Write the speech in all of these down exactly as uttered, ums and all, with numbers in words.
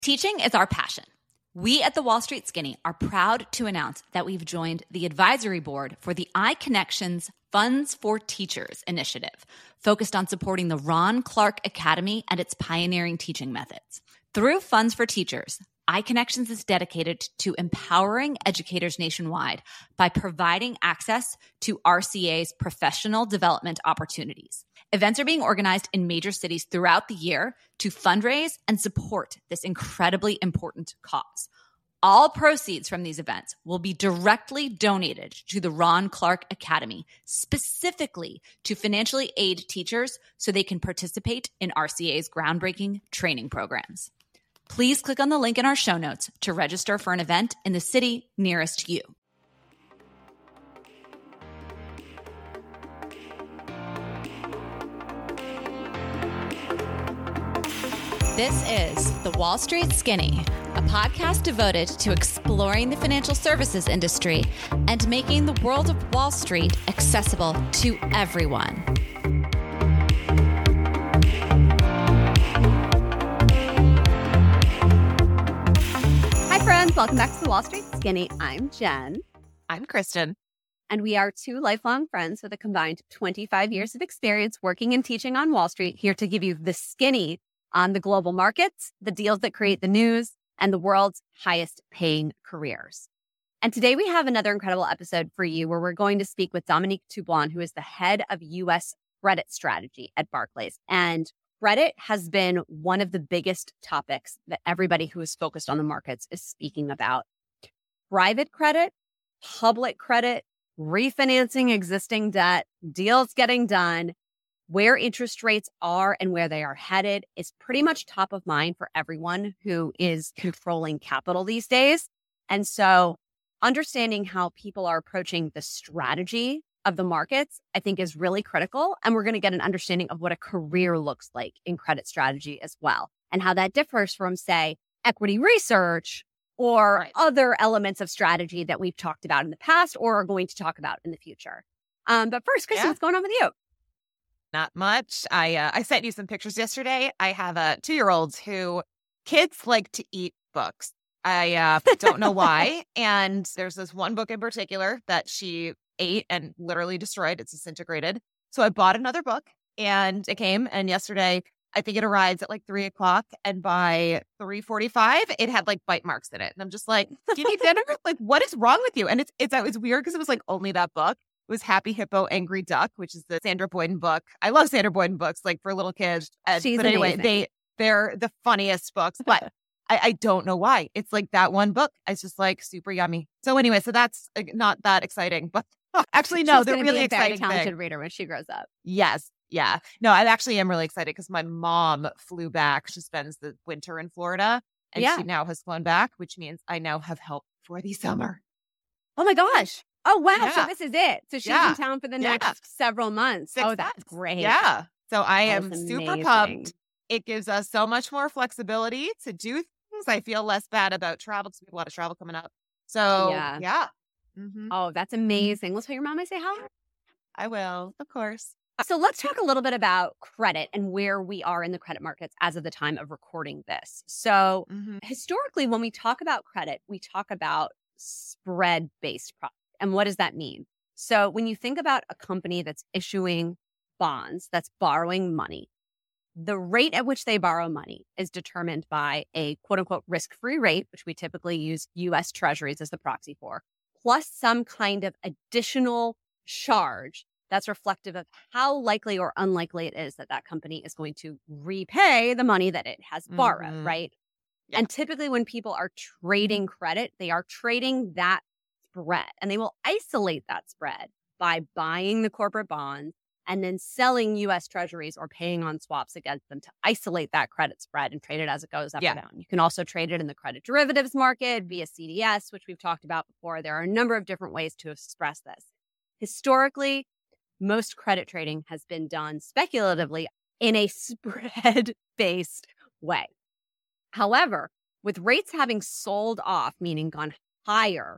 Teaching is our passion. We at the Wall Street Skinny are proud to announce that we've joined the advisory board for the iConnections Funds for Teachers initiative, focused on supporting the Ron Clark Academy and its pioneering teaching methods. Through Funds for Teachers, iConnections is dedicated to empowering educators nationwide by providing access to R C A's professional development opportunities. Events are being organized in major cities throughout the year to fundraise and support this incredibly important cause. All proceeds from these events will be directly donated to the Ron Clark Academy, specifically to financially aid teachers so they can participate in R C A's groundbreaking training programs. Please click on the link in our show notes to register for an event in the city nearest you. This is The Wall Street Skinny, a podcast devoted to exploring the financial services industry and making the world of Wall Street accessible to everyone. Hi, friends. Welcome back to The Wall Street Skinny. I'm Jen. I'm Kristen. And we are two lifelong friends with a combined twenty-five years of experience working and teaching on Wall Street, here to give you the skinny on the global markets, the deals that create the news, and the world's highest paying careers. And today we have another incredible episode for you where we're going to speak with Dominique Toublon, who is the head of U S credit strategy at Barclays. And credit has been one of the biggest topics that everybody who is focused on the markets is speaking about. Private credit, public credit, refinancing existing debt, deals getting done, where interest rates are and where they are headed is pretty much top of mind for everyone who is controlling capital these days. And so understanding how people are approaching the strategy of the markets, I think, is really critical. And we're going to get an understanding of what a career looks like in credit strategy as well, and how that differs from, say, equity research or right. other elements of strategy that we've talked about in the past or are going to talk about in the future. Um, but first, Kristen, yeah. what's going on with you? Not much. I uh, I sent you some pictures yesterday. I have a two-year-old who kids like to eat books. I uh, don't know why. And there's this one book in particular that she ate and literally destroyed. It's disintegrated. So I bought another book and it came. And yesterday, I think it arrived at like three o'clock. And by three forty-five, it had like bite marks in it. And I'm just like, do you need dinner? Like, what is wrong with you? And it's it's, it's weird because it was like only that book. It was Happy Hippo, Angry Duck, which is the Sandra Boyden book. I love Sandra Boyden books, like for little kids. And, She's but anyway, amazing. they, they're the funniest books. But I, I don't know why. It's like that one book. It's just like super yummy. So anyway, so that's not that exciting. But oh, actually, no, She's they're really be a exciting. Very talented thing. reader when she grows up. Yes. Yeah. No, I actually am really excited because my mom flew back. She spends the winter in Florida and yeah. she now has flown back, which means I now have help for the summer. Oh my gosh. Oh, wow. Yeah. So this is it. So she's yeah. in town for the yeah. next several months. Six oh, that's months. great. Yeah. So I That's am amazing. super pumped. It gives us so much more flexibility to do things. I feel less bad about travel because we have a lot of travel coming up. So yeah. yeah. Mm-hmm. Oh, that's amazing. Let's tell your mom I say hi. I will, of course. So let's talk a little bit about credit and where we are in the credit markets as of the time of recording this. So mm-hmm. historically, when we talk about credit, we talk about spread-based product. And what does that mean? So when you think about a company that's issuing bonds, that's borrowing money, the rate at which they borrow money is determined by a quote unquote risk-free rate, which we typically use U S Treasuries as the proxy for, plus some kind of additional charge that's reflective of how likely or unlikely it is that that company is going to repay the money that it has borrowed, mm-hmm. right? Yeah. And typically when people are trading credit, they are trading that spread, and they will isolate that spread by buying the corporate bonds and then selling U S Treasuries or paying on swaps against them to isolate that credit spread and trade it as it goes up yeah. or down. You can also trade it in the credit derivatives market via C D S, which we've talked about before. There are a number of different ways to express this. Historically, most credit trading has been done speculatively in a spread-based way. However, with rates having sold off, meaning gone higher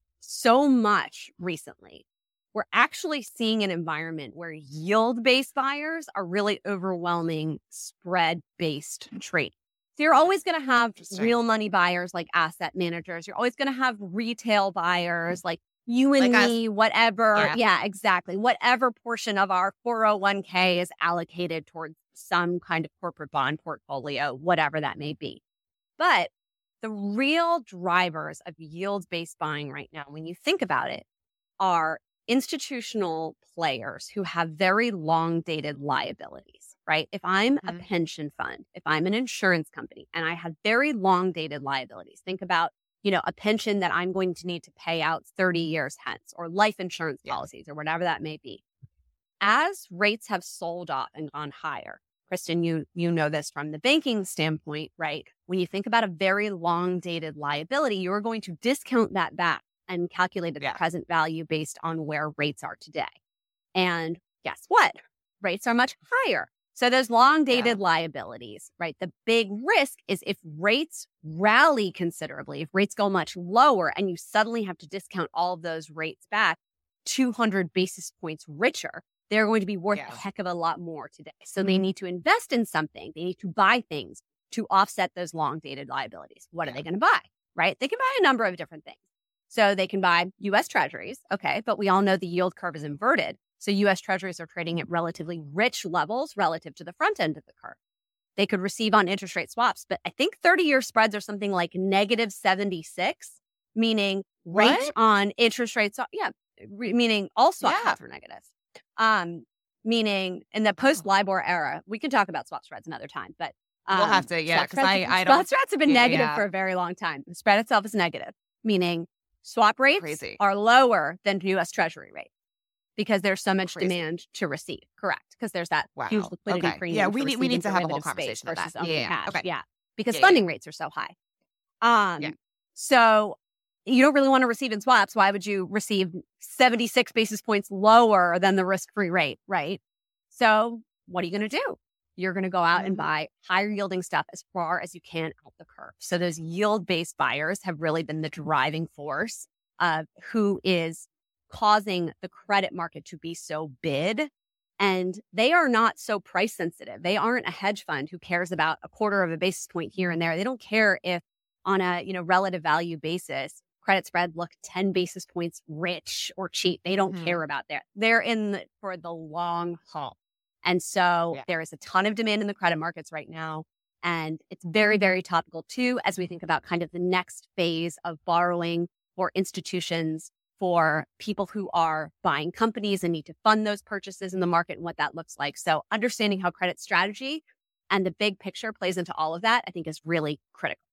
so much recently, we're actually seeing an environment where yield-based buyers are really overwhelming spread-based trading. So you're always going to have Interesting. real money buyers like asset managers. You're always going to have retail buyers like you and Like us. me, whatever. Yeah. Yeah, exactly. Whatever portion of our four oh one k is allocated towards some kind of corporate bond portfolio, whatever that may be. But the real drivers of yield-based buying right now, when you think about it, are institutional players who have very long-dated liabilities, right? If I'm a Mhm. pension fund, if I'm an insurance company, and I have very long-dated liabilities, think about, you know, a pension that I'm going to need to pay out thirty years hence, or life insurance Yeah. policies, or whatever that may be. As rates have sold off and gone higher, Kristen, you you know this from the banking standpoint, right? When you think about a very long-dated liability, you're going to discount that back and calculate its Yeah. present value based on where rates are today. And guess what? Rates are much higher. So those long-dated Yeah. liabilities, right? The big risk is if rates rally considerably, if rates go much lower and you suddenly have to discount all of those rates back two hundred basis points richer, they're going to be worth Yeah. a heck of a lot more today. So they need to invest in something. They need to buy things to offset those long-dated liabilities. What Yeah. are they going to buy, right? They can buy a number of different things. So they can buy U S treasuries, okay, but we all know the yield curve is inverted. So U S treasuries are trading at relatively rich levels relative to the front end of the curve. They could receive on interest rate swaps, but I think thirty-year spreads are something like negative seventy-six, meaning rates What? on interest rates, yeah, re- meaning all swap Yeah. spreads are negative. Um, meaning in the post-LIBOR era, we can talk about swap spreads another time, but um, We'll have to, yeah, swap 'cause spreads- I- I swap don't- spreads have been yeah, negative yeah. for a very long time. The spread itself is negative, meaning swap rates Crazy. are lower than U S Treasury rates because there's so much Crazy. demand to receive. Correct, because there's that Wow. huge liquidity Okay. premium. Yeah, we for need- we need receiving to have a whole derivative space conversation about versus that. owning Yeah, yeah. cash. Okay. Yeah, because Yeah, yeah, funding yeah. rates are so high. Um, Yeah. So you don't really want to receive in swaps. Why would you receive seventy-six basis points lower than the risk-free rate, right? So what are you going to do? You're going to go out and Mhm. buy higher yielding stuff as far as you can out the curve. So those yield-based buyers have really been the driving force of who is causing the credit market to be so bid. And they are not so price sensitive. They aren't a hedge fund who cares about a quarter of a basis point here and there. They don't care if on a, you know, relative value basis, credit spread look ten basis points rich or cheap. They don't Mhm. care about that. They're in the, for the long haul. And so Yeah. there is a ton of demand in the credit markets right now. And it's very, very topical too, as we think about kind of the next phase of borrowing for institutions, for people who are buying companies and need to fund those purchases in the market and what that looks like. So understanding how credit strategy and the big picture plays into all of that, I think is really critical.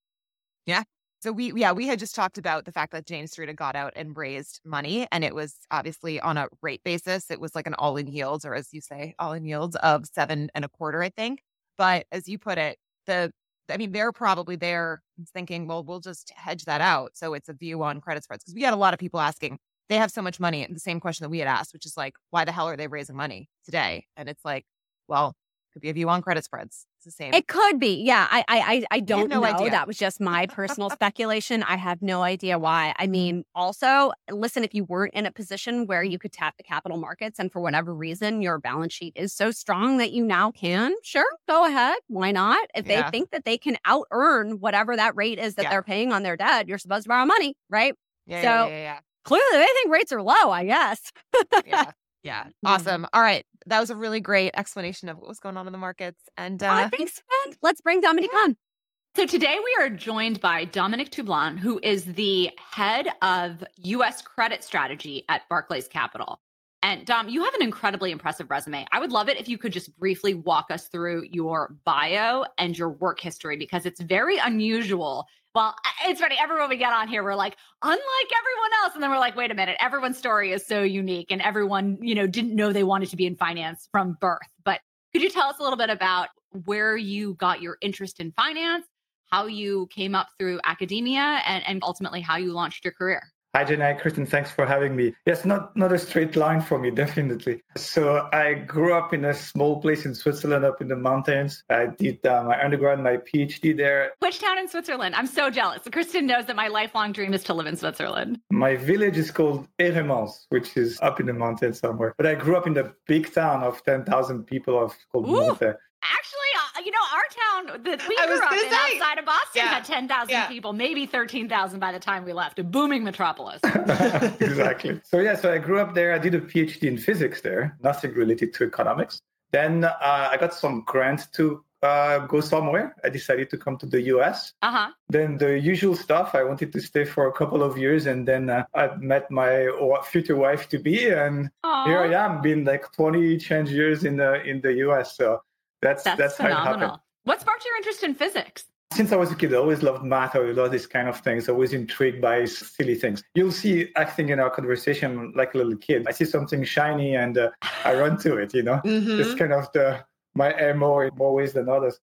Yeah. So we, yeah, we had just talked about the fact that Jane Street had got out and raised money, and it was obviously on a rate basis. It was like an all-in yields, or as you say, all-in yields of seven and a quarter, I think. But as you put it, the, I mean, they're probably there thinking, well, we'll just hedge that out. So it's a view on credit spreads, because we had a lot of people asking. They have so much money, and the same question that we had asked, which is like, why the hell are they raising money today? And it's like, well, could be a view on credit spreads. It's the same. It could be. Yeah. I I I, I don't no know. idea. That was just my personal speculation. I have no idea why. I mean, also, listen, if you weren't in a position where you could tap the capital markets and for whatever reason your balance sheet is so strong that you now can, sure, go ahead. Why not? If they Yeah. think that they can out earn whatever that rate is that Yeah. they're paying on their debt, you're supposed to borrow money, right? yeah, so- yeah, yeah, Clearly, they think rates are low, I guess. yeah. yeah. Yeah. Awesome. All right. That was a really great explanation of what was going on in the markets. And uh, Uh, thanks, friend. Let's bring Dominique on. So today we are joined by Dominique Toublon, who is the head of U S credit strategy at Barclays Capital. And Dom, you have an incredibly impressive resume. I would love it if you could just briefly walk us through your bio and your work history, because it's very unusual. Well, it's funny. Everyone we get on here, we're like, unlike everyone else. And then we're like, wait a minute, everyone's story is so unique. And everyone, you know, didn't know they wanted to be in finance from birth. But could you tell us a little bit about where you got your interest in finance, how you came up through academia, and, and ultimately how you launched your career? Hi, Jenna. Kristen, thanks for having me. Yes, not, not a straight line for me, definitely. So I grew up in a small place in Switzerland, up in the mountains. I did uh, my undergrad, my PhD there. Which town in Switzerland? I'm so jealous. Kristen knows that my lifelong dream is to live in Switzerland. My village is called Eremans, which is up in the mountains somewhere. But I grew up in the big town of ten thousand people of called Ooh. Monte. Actually, uh, you know, our town that we I was grew up gonna in say. outside of Boston Yeah. had ten thousand Yeah. people, maybe thirteen thousand by the time we left. A booming metropolis. Exactly. So yeah, so I grew up there. I did a PhD in physics there, nothing related to economics. Then uh, I got some grants to uh, go somewhere. I decided to come to the U S. Uh-huh. Then the usual stuff. I wanted to stay for a couple of years, and then uh, I met my future wife to be, and Aw. here I am, been like twenty change years in the in the U S. So that's That's, that's how it happened. phenomenal. What sparked your interest in physics? Since I was a kid, I always loved math. I always loved this kind of things. Always intrigued by silly things. You'll see acting in our conversation like a little kid. I see something shiny and uh, I run to it. You know, Mhm. it's kind of the my M O in more ways than others.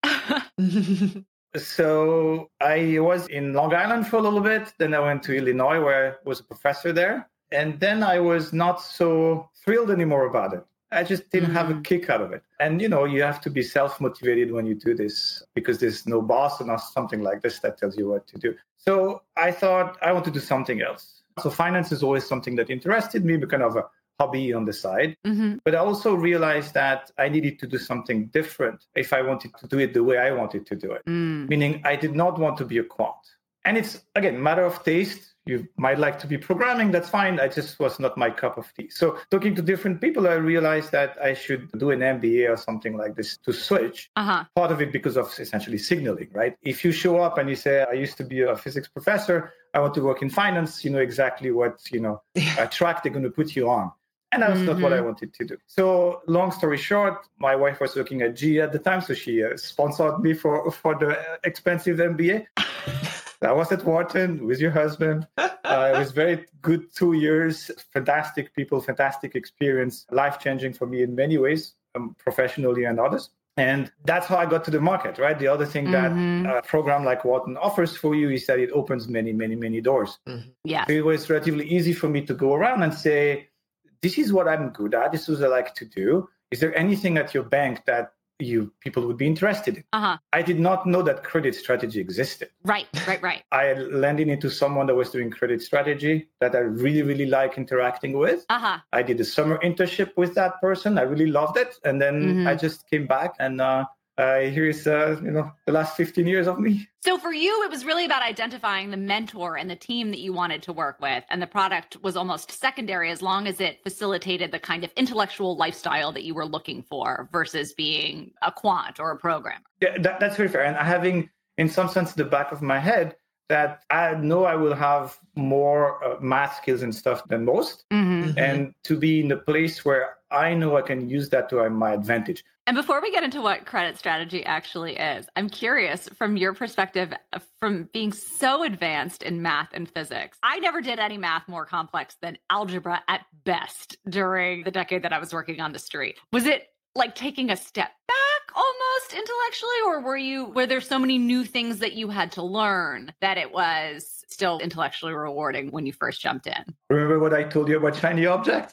So I was in Long Island for a little bit. Then I went to Illinois, where I was a professor there, and then I was not so thrilled anymore about it. I just didn't have a kick out of it. And, you know, you have to be self-motivated when you do this because there's no boss or something like this that tells you what to do. So I thought I want to do something else. So finance is always something that interested me, but kind of a hobby on the side. Mm-hmm. But I also realized that I needed to do something different if I wanted to do it the way I wanted to do it. Mm. Meaning I did not want to be a quant. And it's, again, matter of taste. You might like to be programming, that's fine. I just was not my cup of tea. So talking to different people, I realized that I should do an M B A or something like this to switch. Uh-huh. Part of it because of essentially signaling, right? If you show up and you say, I used to be a physics professor, I want to work in finance, you know exactly what, you know, a track they're going to put you on. And that's mm-hmm. not what I wanted to do. So long story short, my wife was working at G E at the time, so she uh, sponsored me for, for the expensive M B A. I was at Wharton with your husband. Uh, it was very good two years, fantastic people, fantastic experience, life-changing for me in many ways, um, professionally and others. And that's how I got to the market, right? The other thing Mm-hmm. that a program like Wharton offers for you is that it opens many, many, many doors. Mm-hmm. Yeah. So it was relatively easy for me to go around and say, this is what I'm good at. This is what I like to do. Is there anything at your bank that you people would be interested in? Uh-huh. I did not know that credit strategy existed. Right, right, right. I landed into someone that was doing credit strategy that I really, really like interacting with. Uh-huh. I did a summer internship with that person. I really loved it. And then Mm-hmm. I just came back and uh, uh, here's, uh, you know, the last fifteen years of me. So for you, it was really about identifying the mentor and the team that you wanted to work with. And the product was almost secondary as long as it facilitated the kind of intellectual lifestyle that you were looking for versus being a quant or a programmer. Yeah, that, that's very fair. And having, in some sense, the back of my head that I know I will have more uh, math skills and stuff than most. Mm-hmm. And to be in a place where I know I can use that to my advantage. And before we get into what credit strategy actually is, I'm curious from your perspective, from being so advanced in math and physics. I never did any math more complex than algebra at best during the decade that I was working on the street. Was it like taking a step back almost intellectually, or were you were there so many new things that you had to learn that it was still intellectually rewarding when you first jumped in? Remember what I told you about shiny object?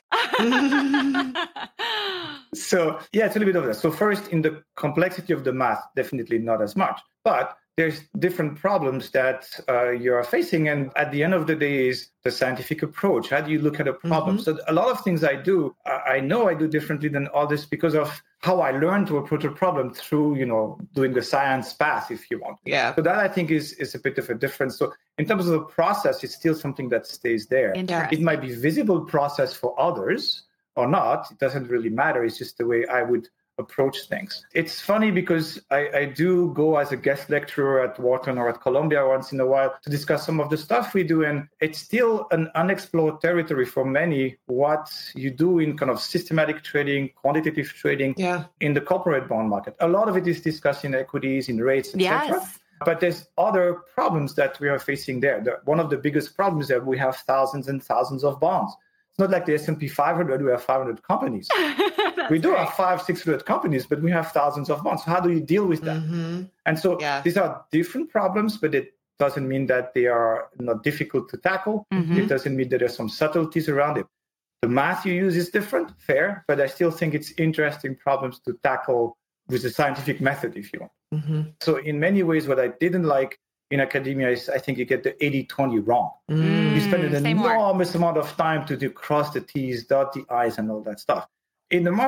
So yeah, it's a little bit of that. So first, in the complexity of the math, definitely not as much. But there's different problems that uh, you're facing. And at the end of the day is the scientific approach. How do you look at a problem? Mm-hmm. So a lot of things I do, I know I do differently than others because of how I learned to approach a problem through, you know, doing the science path, if you want. Yeah. So that I think is, is a bit of a difference. So in terms of the process, it's still something that stays there. It might be visible process for others or not. It doesn't really matter. It's just the way I would approach things. It's funny because I, I do go as a guest lecturer at Wharton or at Columbia once in a while to discuss some of the stuff we do. And it's still an unexplored territory for many, what you do in kind of systematic trading, quantitative trading yeah. in the corporate bond market. A lot of it is discussed in equities, in rates, et cetera. Yes. But there's other problems that we are facing there. The, one of the biggest problems is that we have thousands and thousands of bonds. It's not like the S and P five hundred, we have five hundred companies. We do right. have five, six hundred companies, but we have thousands of bonds. So how do you deal with that? Mm-hmm. And so yeah. these are different problems, but it doesn't mean that they are not difficult to tackle. Mm-hmm. It doesn't mean that there's some subtleties around it. The math you use is different, fair, but I still think it's interesting problems to tackle with the scientific method, if you want. Mm-hmm. So in many ways, what I didn't like in academia is I think you get the eighty twenty wrong. Mm. You spend an Same enormous word. amount of time to do cross the T's, dot the I's, and all that stuff. In the market,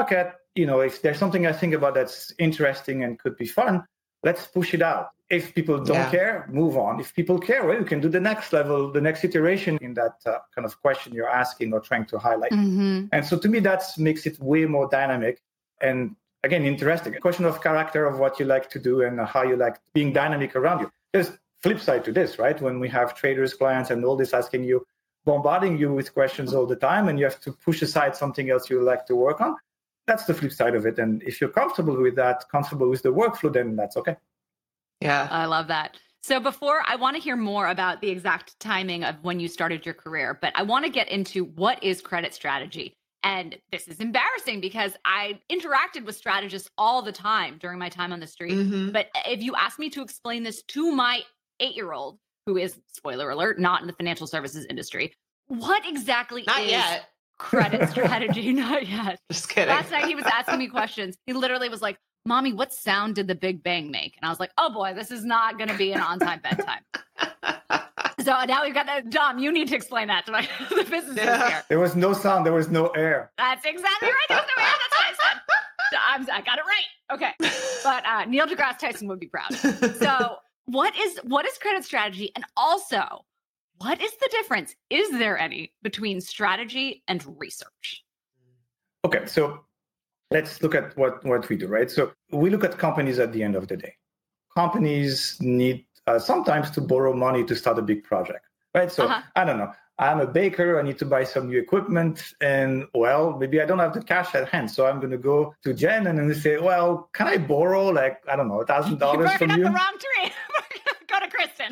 you know, if there's something I think about that's interesting and could be fun, let's push it out. If people don't yeah. care, move on. If people care, well, you can do the next level, the next iteration in that uh, kind of question you're asking or trying to highlight. Mm-hmm. And so to me, that makes it way more dynamic and, again, interesting. A question of character, of what you like to do and how you like being dynamic around you. There's flip side to this, right? When we have traders, clients, and all this asking you, bombarding you with questions all the time, and you have to push aside something else you like to work on. That's the flip side of it. And if you're comfortable with that, comfortable with the workflow, then that's okay. Yeah. I love that. So before, I want to hear more about the exact timing of when you started your career, but I want to get into what is credit strategy. And this is embarrassing because I interacted with strategists all the time during my time on the street. Mm-hmm. But if you ask me to explain this to my eight-year-old, who is, spoiler alert, not in the financial services industry, what exactly not is yet. credit strategy? Not yet. Just kidding. Last night he was asking me questions. He literally was like, Mommy, what sound did the Big Bang make? And I was like, oh boy, this is not going to be an on-time bedtime. So now we've got that. Dom, you need to explain that to my the business yeah. here. There was no sound. There was no air. That's exactly right. There was no air. That's what I said. So I'm, I got it right. Okay. But uh, Neil deGrasse Tyson would be proud. So what is what is credit strategy? And also, what is the difference? Is there any between strategy and research? Okay. So let's look at what, what we do, right? So we look at companies at the end of the day. Companies need uh, sometimes to borrow money to start a big project, right? So uh-huh. I don't know. I'm a baker. I need to buy some new equipment. And, well, maybe I don't have the cash at hand. So I'm going to go to Jen and then say, well, can I borrow, like, I don't know, one thousand dollars from you? You're barking up the wrong tree. Go to Kristen.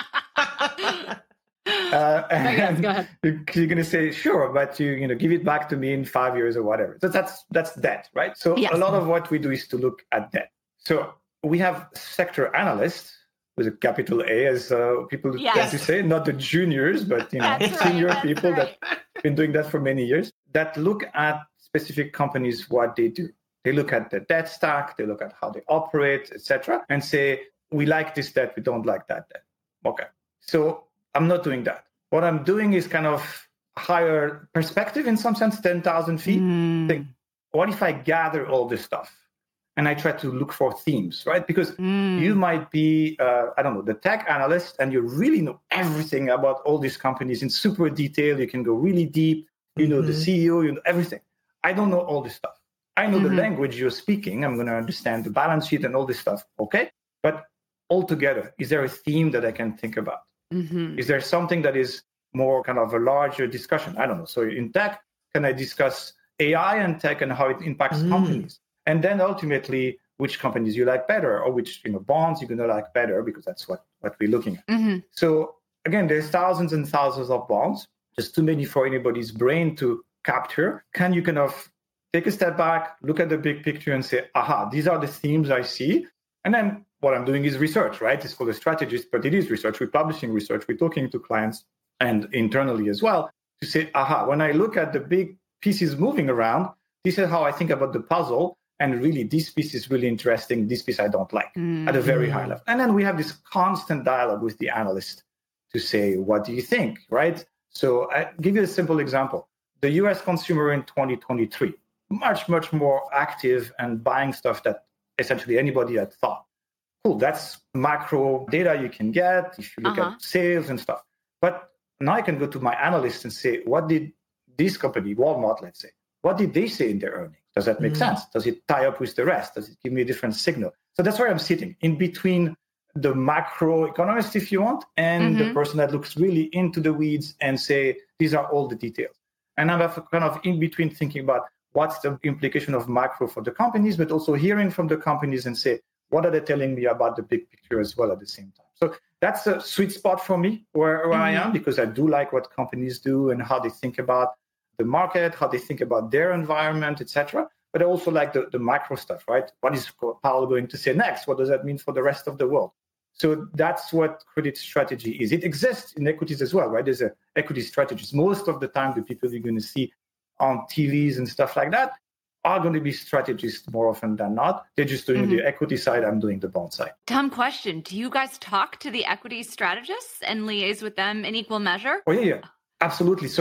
Uh, and go ahead. You're going to say, sure, but you you know give it back to me in five years or whatever. So that's that's debt, right? So yes. a lot of what we do is to look at debt. So we have sector analysts with a capital A, as uh, people yes. tend to say, not the juniors, but you know that's senior right, people right. that have been doing that for many years, that look at specific companies, what they do. They look at the debt stack, they look at how they operate, et cetera, and say, we like this debt, we don't like that debt. Okay. So I'm not doing that. What I'm doing is kind of higher perspective in some sense, ten thousand feet. Mm. Think, what if I gather all this stuff and I try to look for themes, right? Because mm. you might be, uh, I don't know, the tech analyst, and you really know everything about all these companies in super detail. You can go really deep. You know mm-hmm. the C E O, you know everything. I don't know all this stuff. I know mm-hmm. the language you're speaking. I'm going to understand the balance sheet and all this stuff. Okay. But altogether, is there a theme that I can think about? Mm-hmm. Is there something that is more kind of a larger discussion? I don't know. So in tech, can I discuss A I and tech and how it impacts mm. companies? And then ultimately, which companies you like better, or which you know bonds you're going to like better, because that's what, what we're looking at. Mm-hmm. So again, there's thousands and thousands of bonds, just too many for anybody's brain to capture. Can you kind of take a step back, look at the big picture and say, aha, these are the themes I see. And then what I'm doing is research, right? It's called a strategist, but it is research. We're publishing research. We're talking to clients and internally as well to say, aha, when I look at the big pieces moving around, this is how I think about the puzzle. And really, this piece is really interesting. This piece I don't like mm-hmm. at a very high level. And then we have this constant dialogue with the analyst to say, what do you think, right? So I give you a simple example. The U S consumer in twenty twenty-three, much, much more active and buying stuff that essentially anybody had thought. Cool, that's macro data you can get if you look uh-huh. at sales and stuff. But now I can go to my analyst and say, what did this company, Walmart, let's say, what did they say in their earnings? Does that make mm. sense? Does it tie up with the rest? Does it give me a different signal? So that's where I'm sitting, in between the macroeconomist, if you want, and mm-hmm. the person that looks really into the weeds and say, these are all the details. And I'm kind of in between thinking about what's the implication of macro for the companies, but also hearing from the companies and say, what are they telling me about the big picture as well at the same time? So that's a sweet spot for me where, where mm-hmm. I am, because I do like what companies do and how they think about the market, how they think about their environment, et cetera. But I also like the, the macro stuff, right? What is Powell going to say next? What does that mean for the rest of the world? So that's what credit strategy is. It exists in equities as well, right? There's an equity strategist. Most of the time, the people you're going to see on T Vs and stuff like that are going to be strategists more often than not. They're just doing mm-hmm. the equity side, I'm doing the bond side. Dumb question. Do you guys talk to the equity strategists and liaise with them in equal measure? Oh, yeah, yeah, absolutely. So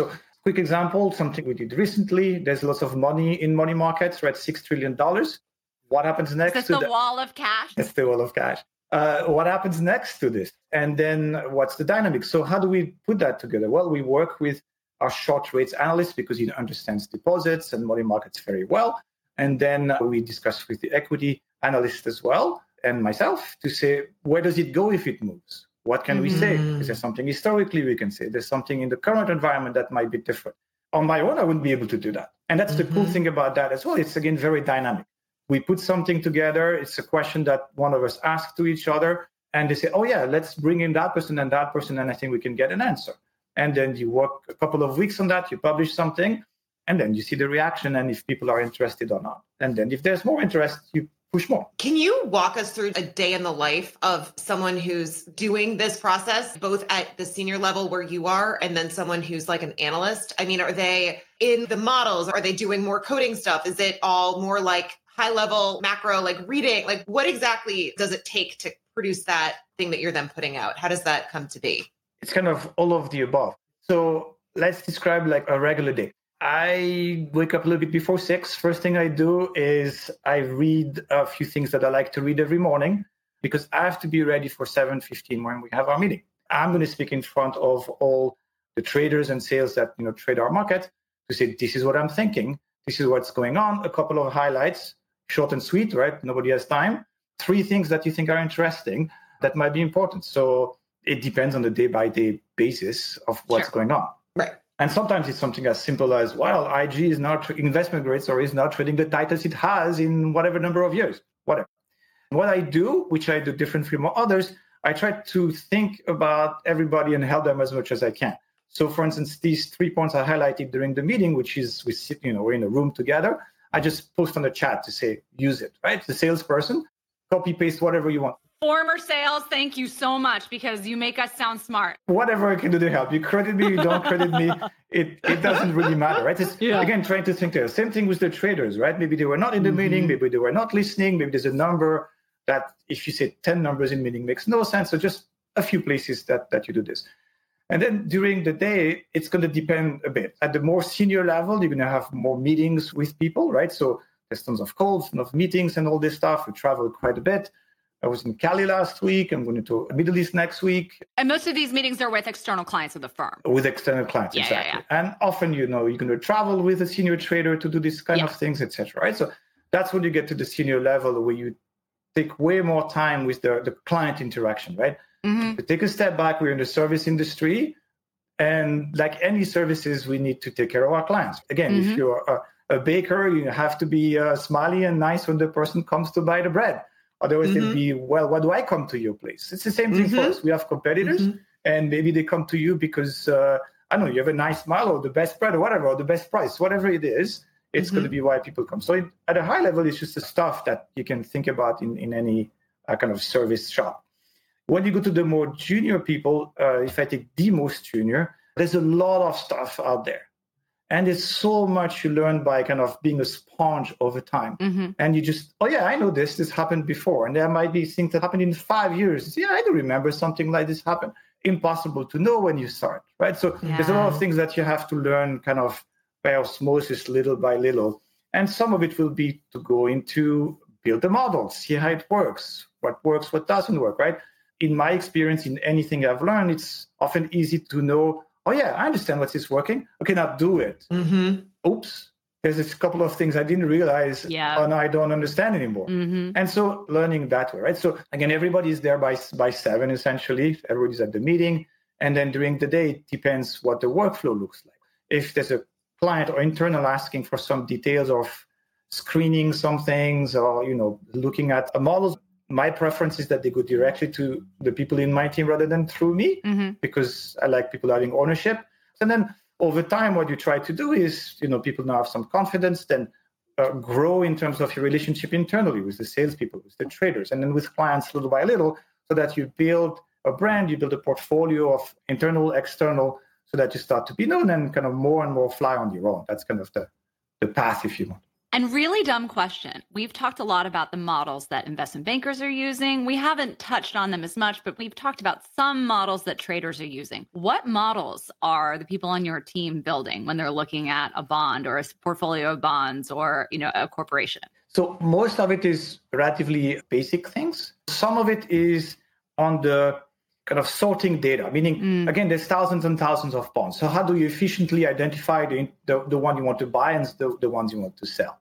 Quick example, something we did recently. There's lots of money in money markets, right? Six trillion dollars. What happens next? Is this to the the wall of cash? That's the wall of cash. Uh, what happens next to this? And then what's the dynamic? So how do we put that together? Well, we work with our short rates analyst because he understands deposits and money markets very well. And then we discuss with the equity analyst as well and myself to say, where does it go if it moves? What can mm-hmm. we say? Is there something historically we can say? There's something in the current environment that might be different. On my own, I wouldn't be able to do that. And that's mm-hmm. the cool thing about that as well. It's, again, very dynamic. We put something together. It's a question that one of us asks to each other. And they say, oh, yeah, let's bring in that person and that person. And I think we can get an answer. And then you work a couple of weeks on that. You publish something. And then you see the reaction and if people are interested or not. And then if there's more interest, you push more. Can you walk us through a day in the life of someone who's doing this process, both at the senior level where you are and then someone who's like an analyst? I mean, are they in the models? Are they doing more coding stuff? Is it all more like high level macro, like reading? Like what exactly does it take to produce that thing that you're then putting out? How does that come to be? It's kind of all of the above. So let's describe like a regular day. I wake up a little bit before six. First thing I do is I read a few things that I like to read every morning because I have to be ready for seven fifteen when we have our meeting. I'm going to speak in front of all the traders and sales that you know trade our market to say, this is what I'm thinking. This is what's going on. A couple of highlights, short and sweet, right? Nobody has time. Three things that you think are interesting that might be important. So it depends on the day-by-day basis of what's sure. going on. Right. And sometimes it's something as simple as, well, I G is not investment grade, sorry, is not trading the tightest it has in whatever number of years, whatever. What I do, which I do different from others, I try to think about everybody and help them as much as I can. So, for instance, these three points I highlighted during the meeting, which is we sit, you know, we're in a room together. I just post on the chat to say, use it, right? The salesperson, copy paste whatever you want. Former sales, thank you so much because you make us sound smart. Whatever I can do to help. You credit me, you don't credit me. It it doesn't really matter, right? It's, yeah. Again, trying to think there. Same thing with the traders, right? Maybe they were not in the mm-hmm. meeting. Maybe they were not listening. Maybe there's a number that if you say ten numbers in meeting makes no sense. So just a few places that, that you do this. And then during the day, it's going to depend a bit. At the more senior level, you're going to have more meetings with people, right? So there's tons of calls, tons of meetings and all this stuff. We travel quite a bit. I was in Cali last week. I'm going to the Middle East next week. And most of these meetings are with external clients of the firm. With external clients, yeah, exactly. Yeah, yeah. And often, you know, you're going to travel with a senior trader to do this kind yeah. of things, et cetera. Right? So that's when you get to the senior level where you take way more time with the, the client interaction, right? Mm-hmm. But take a step back. We're in the service industry. And like any services, we need to take care of our clients. Again, mm-hmm. if you're a, a baker, you have to be uh, smiley and nice when the person comes to buy the bread. Otherwise, mm-hmm. they'll be, well, why do I come to your place? It's the same thing mm-hmm. for us. We have competitors, mm-hmm. and maybe they come to you because, uh, I don't know, you have a nice smile or the best bread or whatever, or the best price, whatever it is, it's mm-hmm. going to be why people come. So it, at a high level, it's just the stuff that you can think about in, in any uh, kind of service shop. When you go to the more junior people, uh, if I take the most junior, there's a lot of stuff out there. And there's so much you learn by kind of being a sponge over time. Mm-hmm. And you just, oh, yeah, I know this. This happened before. And there might be things that happened in five years. Yeah, I do remember something like this happened. Impossible to know when you start, right? So yeah. there's a lot of things that you have to learn kind of by osmosis, little by little. And some of it will be to go into build the model, see how it works, what works, what doesn't work, right? In my experience, in anything I've learned, it's often easy to know, oh, yeah, I understand what is working. Okay, now do it. Mm-hmm. Oops, there's a couple of things I didn't realize yeah. and I don't understand anymore. Mm-hmm. And so learning that way, right? So again, everybody's there by, by seven, essentially. Everybody's at the meeting. And then during the day, it depends what the workflow looks like. If there's a client or internal asking for some details of screening some things or, you know, looking at a model, my preference is that they go directly to the people in my team rather than through me, mm-hmm. because I like people having ownership. And then over time, what you try to do is, you know, people now have some confidence, then uh, grow in terms of your relationship internally with the salespeople, with the traders, and then with clients little by little, so that you build a brand, you build a portfolio of internal, external, so that you start to be known and kind of more and more fly on your own. That's kind of the, the path, if you want. And really dumb question. We've talked a lot about the models that investment bankers are using. We haven't touched on them as much, but we've talked about some models that traders are using. What models are the people on your team building when they're looking at a bond or a portfolio of bonds or, you know, a corporation? So most of it is relatively basic things. Some of it is on the kind of sorting data, meaning, mm. again, there's thousands and thousands of bonds. So how do you efficiently identify the, the, the one you want to buy and the, the ones you want to sell?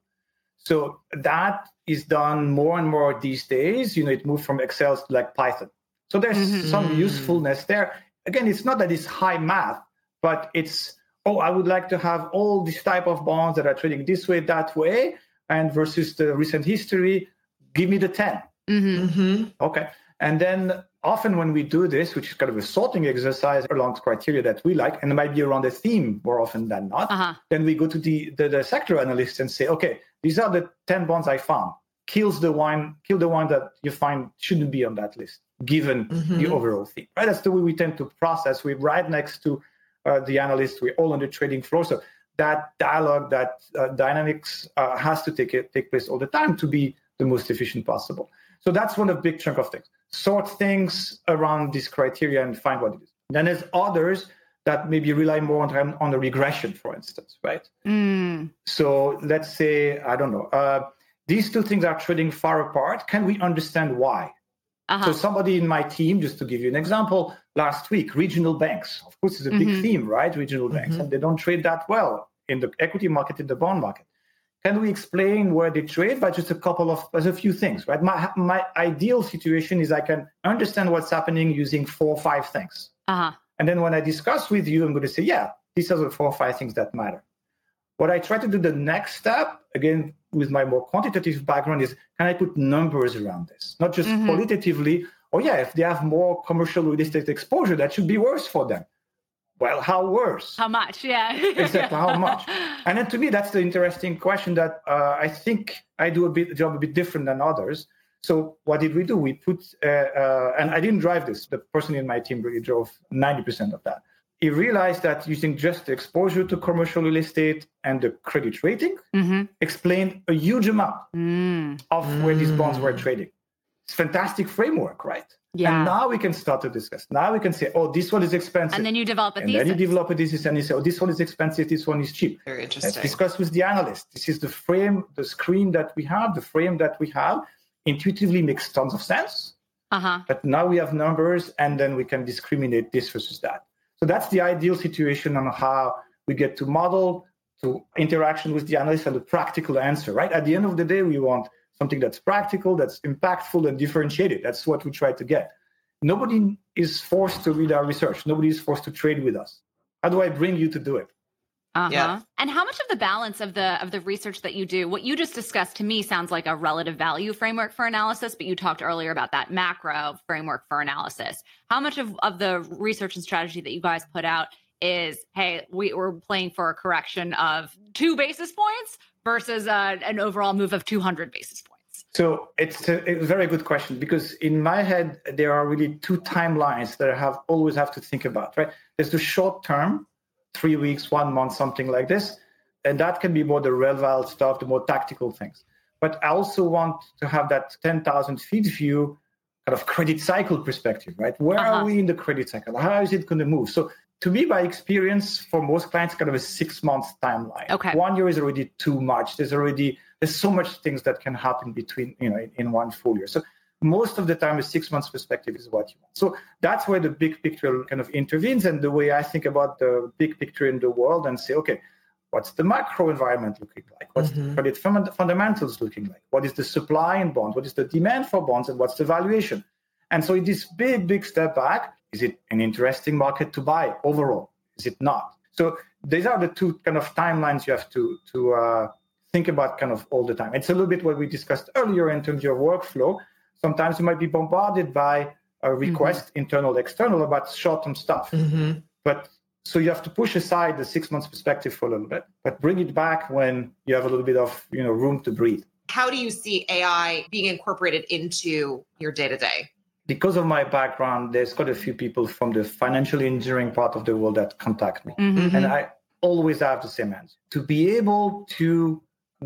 So that is done more and more these days. You know, it moved from Excel to like Python. So there's mm-hmm. some usefulness there. Again, it's not that it's high math, but it's, oh, I would like to have all this type of bonds that are trading this way, that way, and versus the recent history, give me the ten. Mm-hmm. Mm-hmm. Okay. And then often when we do this, which is kind of a sorting exercise along criteria that we like, and it might be around a theme more often than not, uh-huh. then we go to the, the, the sector analysts and say, okay, these are the ten bonds I found. Kills the one, kill the one that you find shouldn't be on that list, given mm-hmm. the overall theme. Right? That's the way we tend to process. We're right next to uh, the analysts. We're all on the trading floor. So that dialogue, that uh, dynamics uh, has to take it, take place all the time to be the most efficient possible. So that's one of the big chunk of things. Sort things around this criteria and find what it is. Then there's others that maybe rely more on, on the regression, for instance, right? Mm. So let's say, I don't know, uh, these two things are trading far apart. Can we understand why? Uh-huh. So somebody in my team, just to give you an example, last week, regional banks, of course, it's a big mm-hmm. theme, right? Regional mm-hmm. banks, and they don't trade that well in the equity market, in the bond market. Can we explain where they trade by just a couple of, as a few things, right? My my ideal situation is I can understand what's happening using four or five things. Uh-huh. And then when I discuss with you, I'm going to say, yeah, these are the four or five things that matter. What I try to do the next step, again, with my more quantitative background, is can I put numbers around this? Not just mm-hmm. qualitatively, oh yeah, if they have more commercial real estate exposure, that should be worse for them. Well, how worse? How much? Yeah. Exactly, how much? And then to me, that's the interesting question that uh, I think I do a bit a job a bit different than others. So what did we do? We put, uh, uh, and I didn't drive this. The person in my team really drove ninety percent of that. He realized that using just the exposure to commercial real estate and the credit rating mm-hmm. explained a huge amount mm. of mm. where these bonds were trading. It's a fantastic framework, right? Yeah. And now we can start to discuss. Now we can say, oh, this one is expensive. And then you develop a and thesis. And then you develop a thesis and you say, oh, this one is expensive, this one is cheap. Very interesting. Let's discuss with the analyst. This is the frame, the screen that we have, the frame that we have. Intuitively makes tons of sense. Uh-huh. But now we have numbers and then we can discriminate this versus that. So that's the ideal situation on how we get to model, to interaction with the analyst and the practical answer, right? At the end of the day, we want something that's practical, that's impactful and differentiated. That's what we try to get. Nobody is forced to read our research. Nobody is forced to trade with us. How do I bring you to do it? Uh-huh. Yeah. And how much of the balance of the of the research that you do, what you just discussed to me sounds like a relative value framework for analysis, but you talked earlier about that macro framework for analysis. How much of, of the research and strategy that you guys put out is, hey, we, we're playing for a correction of two basis points versus uh, an overall move of two hundred basis points? So it's a, it's a very good question, because in my head, there are really two timelines that I have always have to think about, right? There's the short term, three weeks, one month, something like this. And that can be more the relevant stuff, the more tactical things. But I also want to have that ten thousand feet view, kind of credit cycle perspective, right? Where uh-huh. are we in the credit cycle? How is it going to move? So to me, by experience, for most clients, kind of a six month timeline. Okay. One year is already too much. There's already, there's so much things that can happen between, you know, in, in one full year. So most of the time, a six months perspective is what you want. So that's where the big picture kind of intervenes, and the way I think about the big picture in the world and say, okay, what's the macro environment looking like? What's mm-hmm. the credit fund- fundamentals looking like? What is the supply in bonds? What is the demand for bonds? And what's the valuation? And so in this big, big step back, is it an interesting market to buy overall? Is it not? So these are the two kind of timelines you have to, to uh, think about kind of all the time. It's a little bit what we discussed earlier in terms of your workflow. Sometimes you might be bombarded by a request, mm-hmm. internal, external, about short-term stuff. Mm-hmm. But so you have to push aside the six months perspective for a little bit, but bring it back when you have a little bit of, you know, room to breathe. How do you see A I being incorporated into your day-to-day? Because of my background, there's quite a few people from the financial engineering part of the world that contact me. Mm-hmm. And I always have the same answer. To be able to get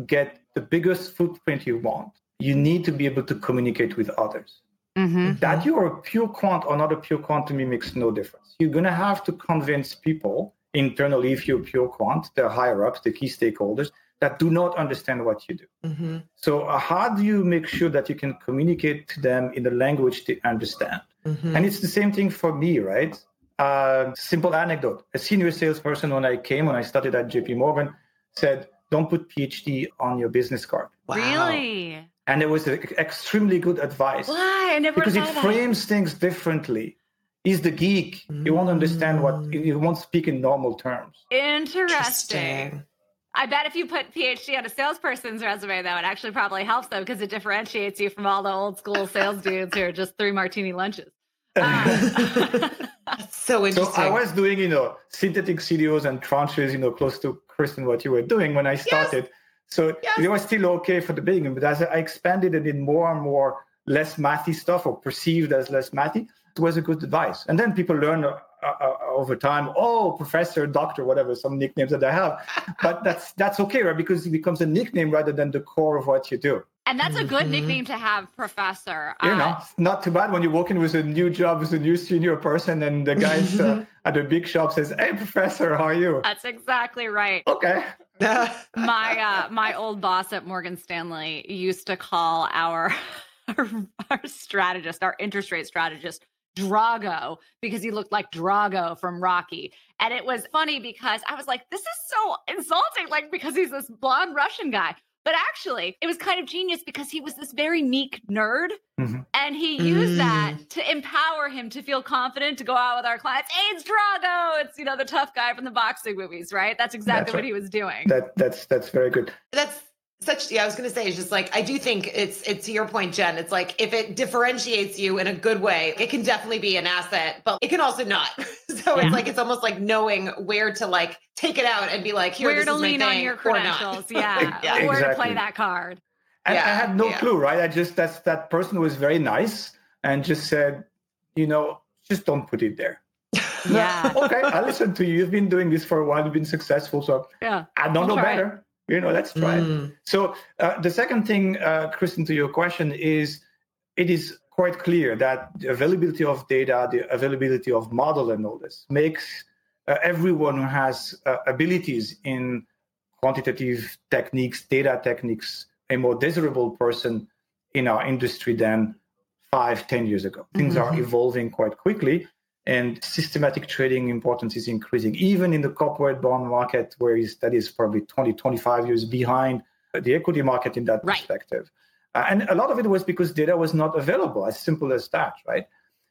the biggest footprint you want, you need to be able to communicate with others. Mm-hmm. That you're a pure quant or not a pure quant to me makes no difference. You're going to have to convince people internally, if you're pure quant, the higher ups, the key stakeholders, that do not understand what you do. Mm-hmm. So uh, how do you make sure that you can communicate to them in the language they understand? Mm-hmm. And it's the same thing for me, right? Uh, simple anecdote. A senior salesperson, when I came, when I started at J P Morgan, said, don't put PhD on your business card. Wow. Really? And it was a, extremely good advice. Why? I never Because it thought that. frames things differently. He's the geek. He won't understand what, he won't speak in normal terms. Interesting. Interesting. I bet if you put PhD on a salesperson's resume, though, it actually probably helps them because it differentiates you from all the old school sales dudes who are just three martini lunches. Um, That's so interesting. So I was doing, you know, synthetic C D Os and tranches, you know, close to Kristen, what you were doing when I started. Yes. So yes. It was still okay for the beginning, but as I expanded and did more and more less mathy stuff or perceived as less mathy, it was a good advice. And then people learn uh, uh, over time, oh, professor, doctor, whatever, some nicknames that I have. But that's that's okay, right? Because it becomes a nickname rather than the core of what you do. And that's a good Mm-hmm. nickname to have, professor. You Uh, know, not too bad when you walk in with a new job with a new senior person and the guys uh, at the big shop says, hey, professor, how are you? That's exactly right. Okay. my uh, my old boss at Morgan Stanley used to call our, our our strategist, our interest rate strategist, Drago, because he looked like Drago from Rocky. And it was funny because I was like, this is so insulting, like because he's this blonde Russian guy. But actually, it was kind of genius because he was this very meek nerd. Mm-hmm. And he used Mm. that to empower him to feel confident to go out with our clients. Hey, it's Drago. It's, you know, the tough guy from the boxing movies, right? That's exactly That's what right. he was doing. That that's that's very good. That's such, yeah, I was going to say, it's just like, I do think it's, it's to your point, Jen, it's like, if it differentiates you in a good way, it can definitely be an asset, but it can also not. So Yeah. it's like, it's almost like knowing where to like take it out and be like, here, Where this to is my lean on thing, your or not. credentials. Yeah. Yeah, Where to exactly. play that card. And Yeah, I had no yeah. clue, right? I just that's that person was very nice and just said, you know, just don't put it there. Yeah. Okay, I listened to you. You've been doing this for a while. You've been successful, so Yeah. I don't We'll know try it. better. You know, let's try it. Mm. So uh, the second thing, uh, Kristen, to your question is, it is quite clear that the availability of data, the availability of model and all this makes uh, everyone who has uh, abilities in quantitative techniques, data techniques, a more desirable person in our industry than five, ten years ago. Things Mm-hmm. are evolving quite quickly. And systematic trading importance is increasing, even in the corporate bond market, where is, that is probably twenty, twenty-five years behind the equity market in that Right. perspective. Uh, and a lot of it was because data was not available, as simple as that, right?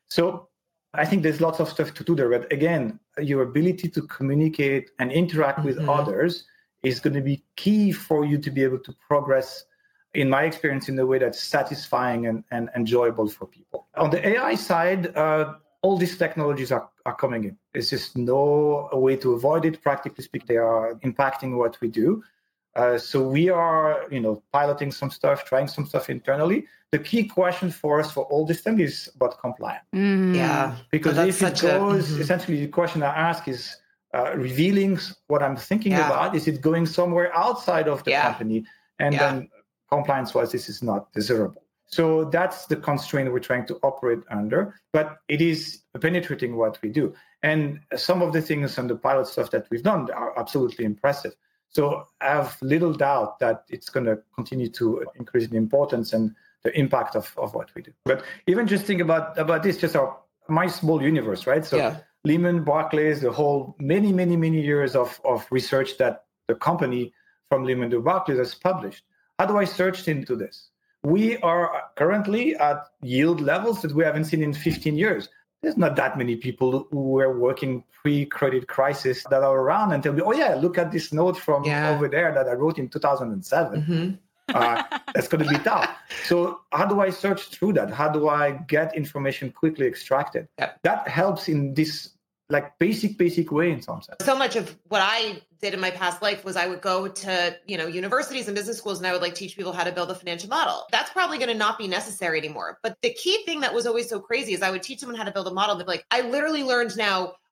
So I think there's lots of stuff to do there. But again, your ability to communicate and interact with Mhm. others is going to be key for you to be able to progress, in my experience, in a way that's satisfying and, and enjoyable for people. On the A I side, uh, all these technologies are, are coming in. There's just no way to avoid it. Practically speaking, they are impacting what we do. Uh, so we are, you know, piloting some stuff, trying some stuff internally. The key question for us for all this thing is about compliance. Mm. Yeah. Because But if that's it such a- goes, mhm. essentially the question I ask is uh, revealing what I'm thinking Yeah. about. Is it going somewhere outside of the Yeah. company? And Yeah. then compliance-wise, this is not desirable. So that's the constraint we're trying to operate under, but it is penetrating what we do. And some of the things and the pilot stuff that we've done are absolutely impressive. So I have little doubt that it's going to continue to increase in importance and the impact of, of what we do. But even just think about, about this, just our my small universe, right? So Yeah. Lehman, Barclays, the whole many, many, many years of, of research that the company from Lehman to Barclays has published. How do I search into this? We are currently at yield levels that we haven't seen in fifteen years. There's not that many people who were working pre-credit crisis that are around and tell me, oh yeah, look at this note from Yeah. over there that I wrote in two thousand seven. Mhm. Uh, that's going to be tough. So how do I search through that? How do I get information quickly extracted? Yep. That helps in this like basic, basic way in some sense. So much of what I did in my past life was I would go to, you know, universities and business schools and I would like teach people how to build a financial model. That's probably going to not be necessary anymore. But the key thing that was always so crazy is I would teach someone how to build a model. They'd be like, I literally learned now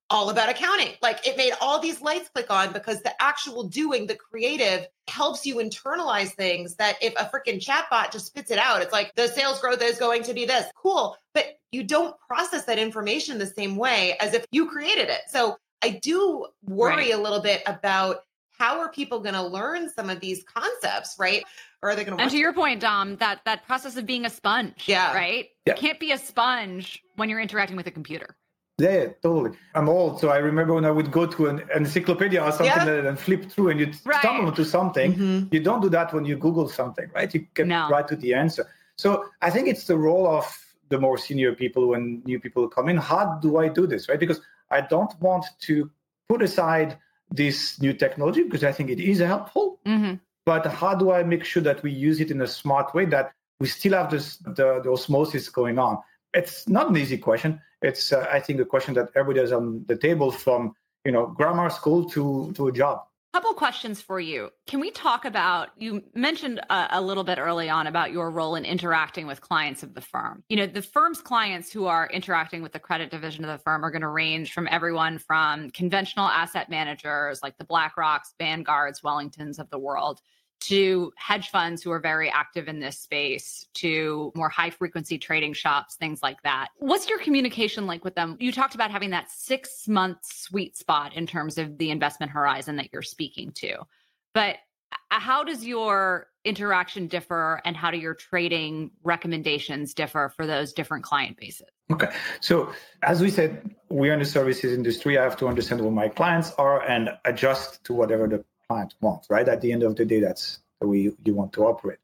all about accounting. Like it made all these lights click on because the actual doing, the creative helps you internalize things that if a freaking chatbot just spits it out, it's like the sales growth is going to be this. Cool. But you don't process that information the same way as if you created it. So I do worry Right. a little bit about how are people going to learn some of these concepts, right? Or are they going to And to your point, Dom, that that process of being a sponge, Yeah. right? Yeah. You can't be a sponge when you're interacting with a computer. Yeah, yeah, totally. I'm old, so I remember when I would go to an encyclopedia or something Yeah. like that and flip through and you Right. stumble into something. Mhm. You don't do that when you Google something, right? You get No. right to the answer. So I think it's the role of the more senior people when new people come in. How do I do this, right? Because I don't want to put aside this new technology because I think it is helpful. Mm-hmm. But how do I make sure that we use it in a smart way, that we still have this, the, the osmosis going on? It's not an easy question. It's, uh, I think, a question that everybody has on the table, from you know grammar school to to a job. Couple questions for you. Can we talk about, you mentioned a, a little bit early on about your role in interacting with clients of the firm. You know, the firm's clients who are interacting with the credit division of the firm are going to range from everyone from conventional asset managers like the BlackRocks, Vanguards, Wellingtons of the world, to hedge funds who are very active in this space, to more high frequency trading shops, things like that. What's your communication like with them? You talked about having that six month sweet spot in terms of the investment horizon that you're speaking to. But how does your interaction differ, and how do your trading recommendations differ for those different client bases? Okay. So as we said, we're in the services industry. I have to understand who my clients are and adjust to whatever the client wants, right? At the end of the day, that's the way you, you want to operate.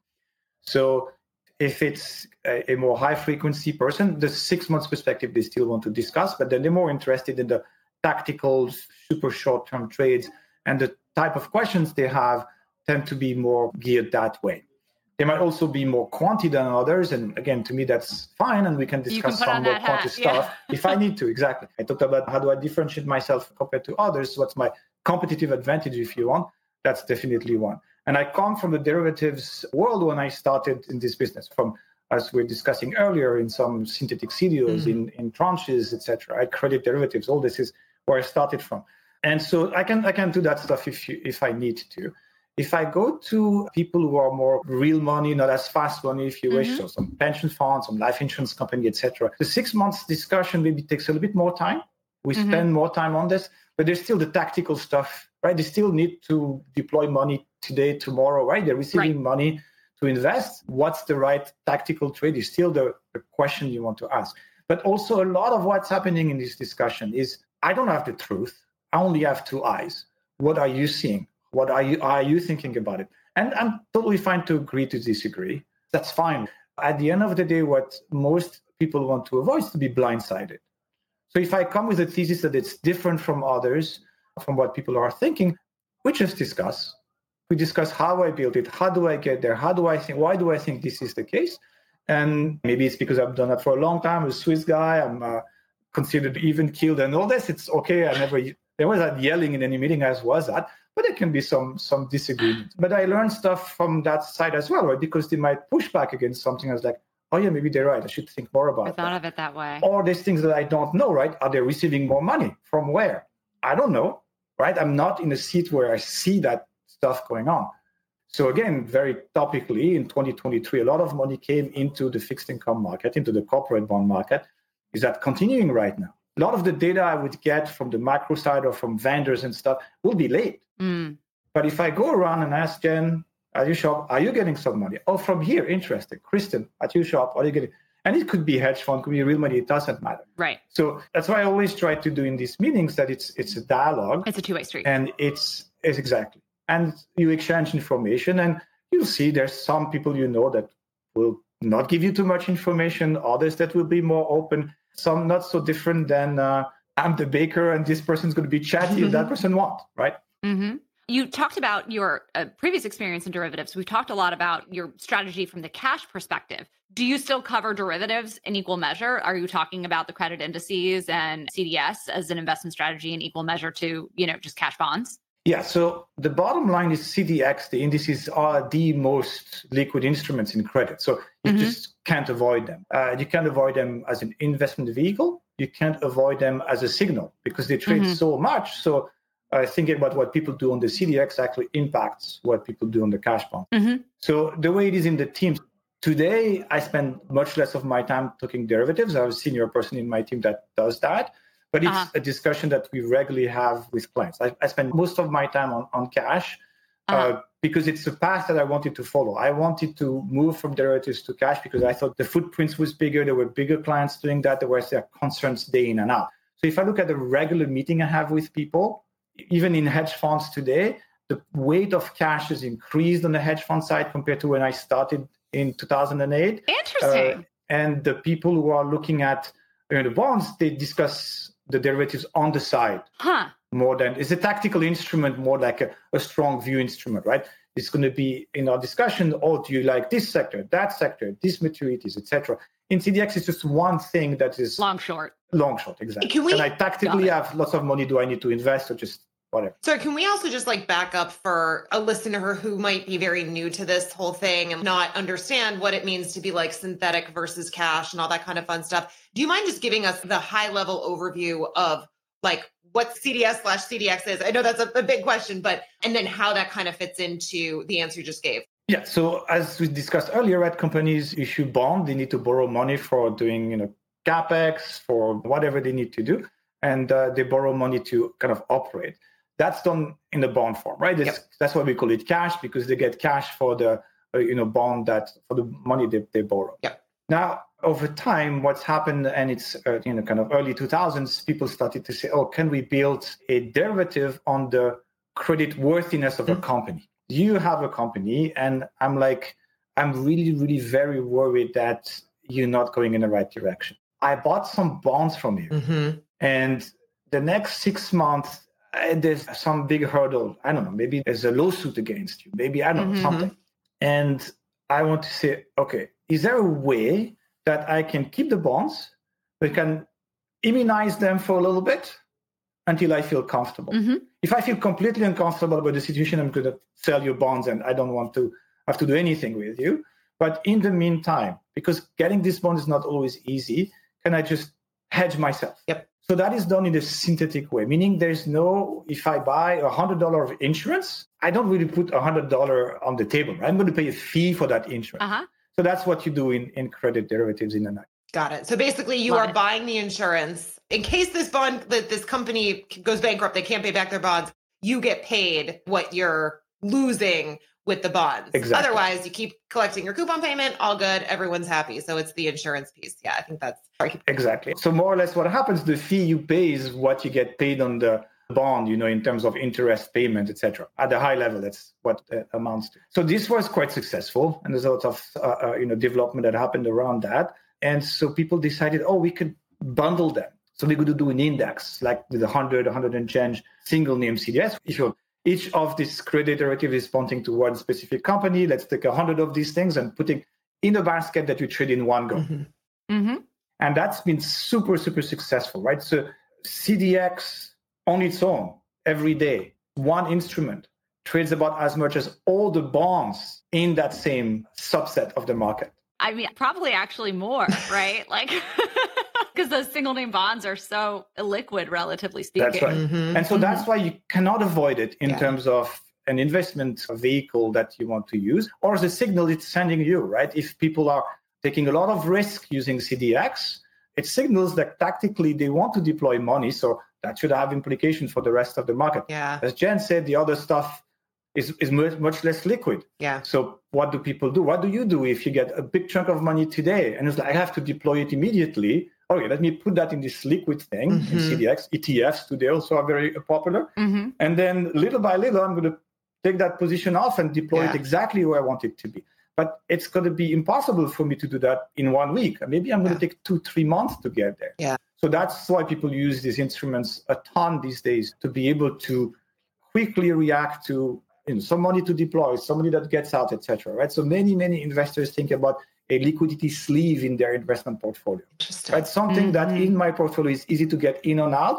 So if it's a, a more high frequency person, the six months perspective, they still want to discuss, but then they're more interested in the tactical, super short term trades, and the type of questions they have tend to be more geared that way. They might also be more quantity than others. And again, to me, that's fine. And we can discuss can put on some more that quantity hat, yeah. stuff if I need to. Exactly. I talked about how do I differentiate myself compared to others? What's my competitive advantage, if you want? That's definitely one. And I come from the derivatives world when I started in this business, from, as we were discussing earlier, in some synthetic C D Os, mm-hmm. in, in tranches, et cetera. I credit derivatives. All this is where I started from. And so I can I can do that stuff if you, if I need to. If I go to people who are more real money, not as fast money, if you mm-hmm. wish, so some pension funds, some life insurance company, et cetera, the six months discussion maybe takes a little bit more time. We mm-hmm. spend more time on this, but there's still the tactical stuff, right? They still need to deploy money today, tomorrow, right? They're receiving right. money to invest. What's the right tactical trade is still the, the question you want to ask. But also a lot of what's happening in this discussion is, I don't have the truth. I only have two eyes. What are you seeing? What are you are you thinking about it? And I'm totally fine to agree to disagree. That's fine. At the end of the day, what most people want to avoid is to be blindsided. So if I come with a thesis that it's different from others, from what people are thinking, we just discuss. We discuss how I built it, how do I get there, how do I think, why do I think this is the case? And maybe it's because I've done that for a long time. I'm a Swiss guy. I'm uh, considered even killed and all this. It's okay. I never, there was that yelling in any meeting as was that. But there can be some some disagreement. But I learned stuff from that side as well, right? Because they might push back against something. I was like, oh yeah, maybe they're right. I should think more about it. I thought that. of it that way. Or there's things that I don't know, right? Are they receiving more money? From where? I don't know, right? I'm not in a seat where I see that stuff going on. So again, very topically, in twenty twenty-three, a lot of money came into the fixed income market, into the corporate bond market. Is that continuing right now? A lot of the data I would get from the macro side or from vendors and stuff will be late. Mm. But if I go around and ask Jen at your shop, are you getting some money? Oh, from here, interesting. Kristen, at your shop, are you getting? And it could be hedge fund, could be real money. It doesn't matter. Right. So that's why I always try to do in these meetings that it's it's a dialogue. It's a two-way street. And it's, it's exactly. And you exchange information, and you'll see there's some people you know that will not give you too much information, others that will be more open, some not so different than uh, I'm the baker and this person's going to be chatty mm-hmm. if that person wants, right? Mm-hmm. You talked about your uh, previous experience in derivatives. We've talked a lot about your strategy from the cash perspective. Do you still cover derivatives in equal measure? Are you talking about the credit indices and C D S as an investment strategy in equal measure to, you know, just cash bonds? Yeah, so the bottom line is C D X, the indices are the most liquid instruments in credit. So you mm-hmm. just can't avoid them. Uh, you can't avoid them as an investment vehicle. You can't avoid them as a signal because they trade mm-hmm. so much. So uh, thinking about what people do on the C D X actually impacts what people do on the cash bond. Mm-hmm. So the way it is in the teams, today I spend much less of my time talking derivatives. I have a senior person in my team that does that. But it's uh-huh. a discussion that we regularly have with clients. I, I spend most of my time on, on cash uh-huh. uh, because it's a path that I wanted to follow. I wanted to move from derivatives to cash because I thought the footprint was bigger. There were bigger clients doing that. There were their concerns day in and out. So if I look at the regular meeting I have with people, even in hedge funds today, the weight of cash has increased on the hedge fund side compared to when I started in two thousand eight. Interesting. Uh, and the people who are looking at you know, the bonds, they discuss the derivatives on the side huh. more than it's a tactical instrument, more like a, a strong view instrument, right? It's going to be in our discussion, oh, do you like this sector, that sector, these maturities, et cetera. In C D X, it's just one thing that is long short. Long short, exactly. Can we, and I tactically have lots of money. Do I need to invest or just whatever? So can we also just like back up for a listener who might be very new to this whole thing and not understand what it means to be like synthetic versus cash and all that kind of fun stuff? Do you mind just giving us the high level overview of like what C D S slash C D X is? I know that's a, a big question, but and then how that kind of fits into the answer you just gave. Yeah. So as we discussed earlier, right, companies issue bond. They need to borrow money for doing, you know, CapEx, for whatever they need to do. And uh, they borrow money to kind of operate. That's done in the bond form, right? Yep. That's why we call it cash, because they get cash for the uh, you know bond that for the money they, they borrow. Yep. Now, over time, what's happened, and it's uh, you know kind of early two thousands, people started to say, oh, can we build a derivative on the credit worthiness of mm-hmm. a company? You have a company, and I'm like, I'm really, really very worried that you're not going in the right direction. I bought some bonds from you, mm-hmm. and the next six months, uh, there's some big hurdle. I don't know, maybe there's a lawsuit against you. Maybe, I don't know, mm-hmm. something. And I want to say, okay, is there a way that I can keep the bonds, we can immunize them for a little bit until I feel comfortable? Mm-hmm. If I feel completely uncomfortable about the situation, I'm going to sell you bonds and I don't want to have to do anything with you. But in the meantime, because getting this bond is not always easy, can I just hedge myself? Yep. So that is done in a synthetic way, meaning there's no, if I buy one hundred dollars of insurance, I don't really put one hundred dollars on the table. Right? I'm going to pay a fee for that insurance. Uh-huh. So that's what you do in, in credit derivatives in a night. Got it. So basically you Love are it. buying the insurance in case this bond, that this company goes bankrupt, they can't pay back their bonds. You get paid what you're losing with the bonds. Exactly. Otherwise, you keep collecting your coupon payment, all good, everyone's happy. So it's the insurance piece. Yeah, I think that's right. Exactly. So more or less what happens, the fee you pay is what you get paid on the bond, you know, in terms of interest payment, et cetera. At the high level, that's what it amounts to. So this was quite successful. And there's a lot of, uh, uh, you know, development that happened around that. And so people decided, oh, we could bundle them. So we're going to do an index, like with one hundred, one hundred and change single name C D S. If you're Each of these credit derivatives is pointing to one specific company. Let's take a hundred of these things and putting in a basket that you trade in one go. Mm-hmm. Mm-hmm. And that's been super, super successful, right? So C D X on its own, every day, one instrument trades about as much as all the bonds in that same subset of the market. I mean, probably actually more, right? Like, because those single name bonds are so illiquid, relatively speaking. That's right. Mm-hmm. And so Mm-hmm. that's why you cannot avoid it in Yeah. terms of an investment vehicle that you want to use, or the signal it's sending you, right? If people are taking a lot of risk using C D X, it signals that tactically they want to deploy money. So that should have implications for the rest of the market. Yeah. As Jen said, the other stuff is, is much, much less liquid. Yeah. So what do people do? What do you do if you get a big chunk of money today and it's like, I have to deploy it immediately? Okay, let me put that in this liquid thing, Mm-hmm. in C D X. E T Fs today also are very popular. Mm-hmm. And then little by little, I'm going to take that position off and deploy Yeah. it exactly where I want it to be. But it's going to be impossible for me to do that in one week. Maybe I'm going Yeah. to take two, three months to get there. Yeah. So that's why people use these instruments a ton these days, to be able to quickly react to, you know, some money to deploy, somebody that gets out, et cetera. Right? So many, many investors think about a liquidity sleeve in their investment portfolio. Interesting. Right? Something that Mhm. in my portfolio is easy to get in and out.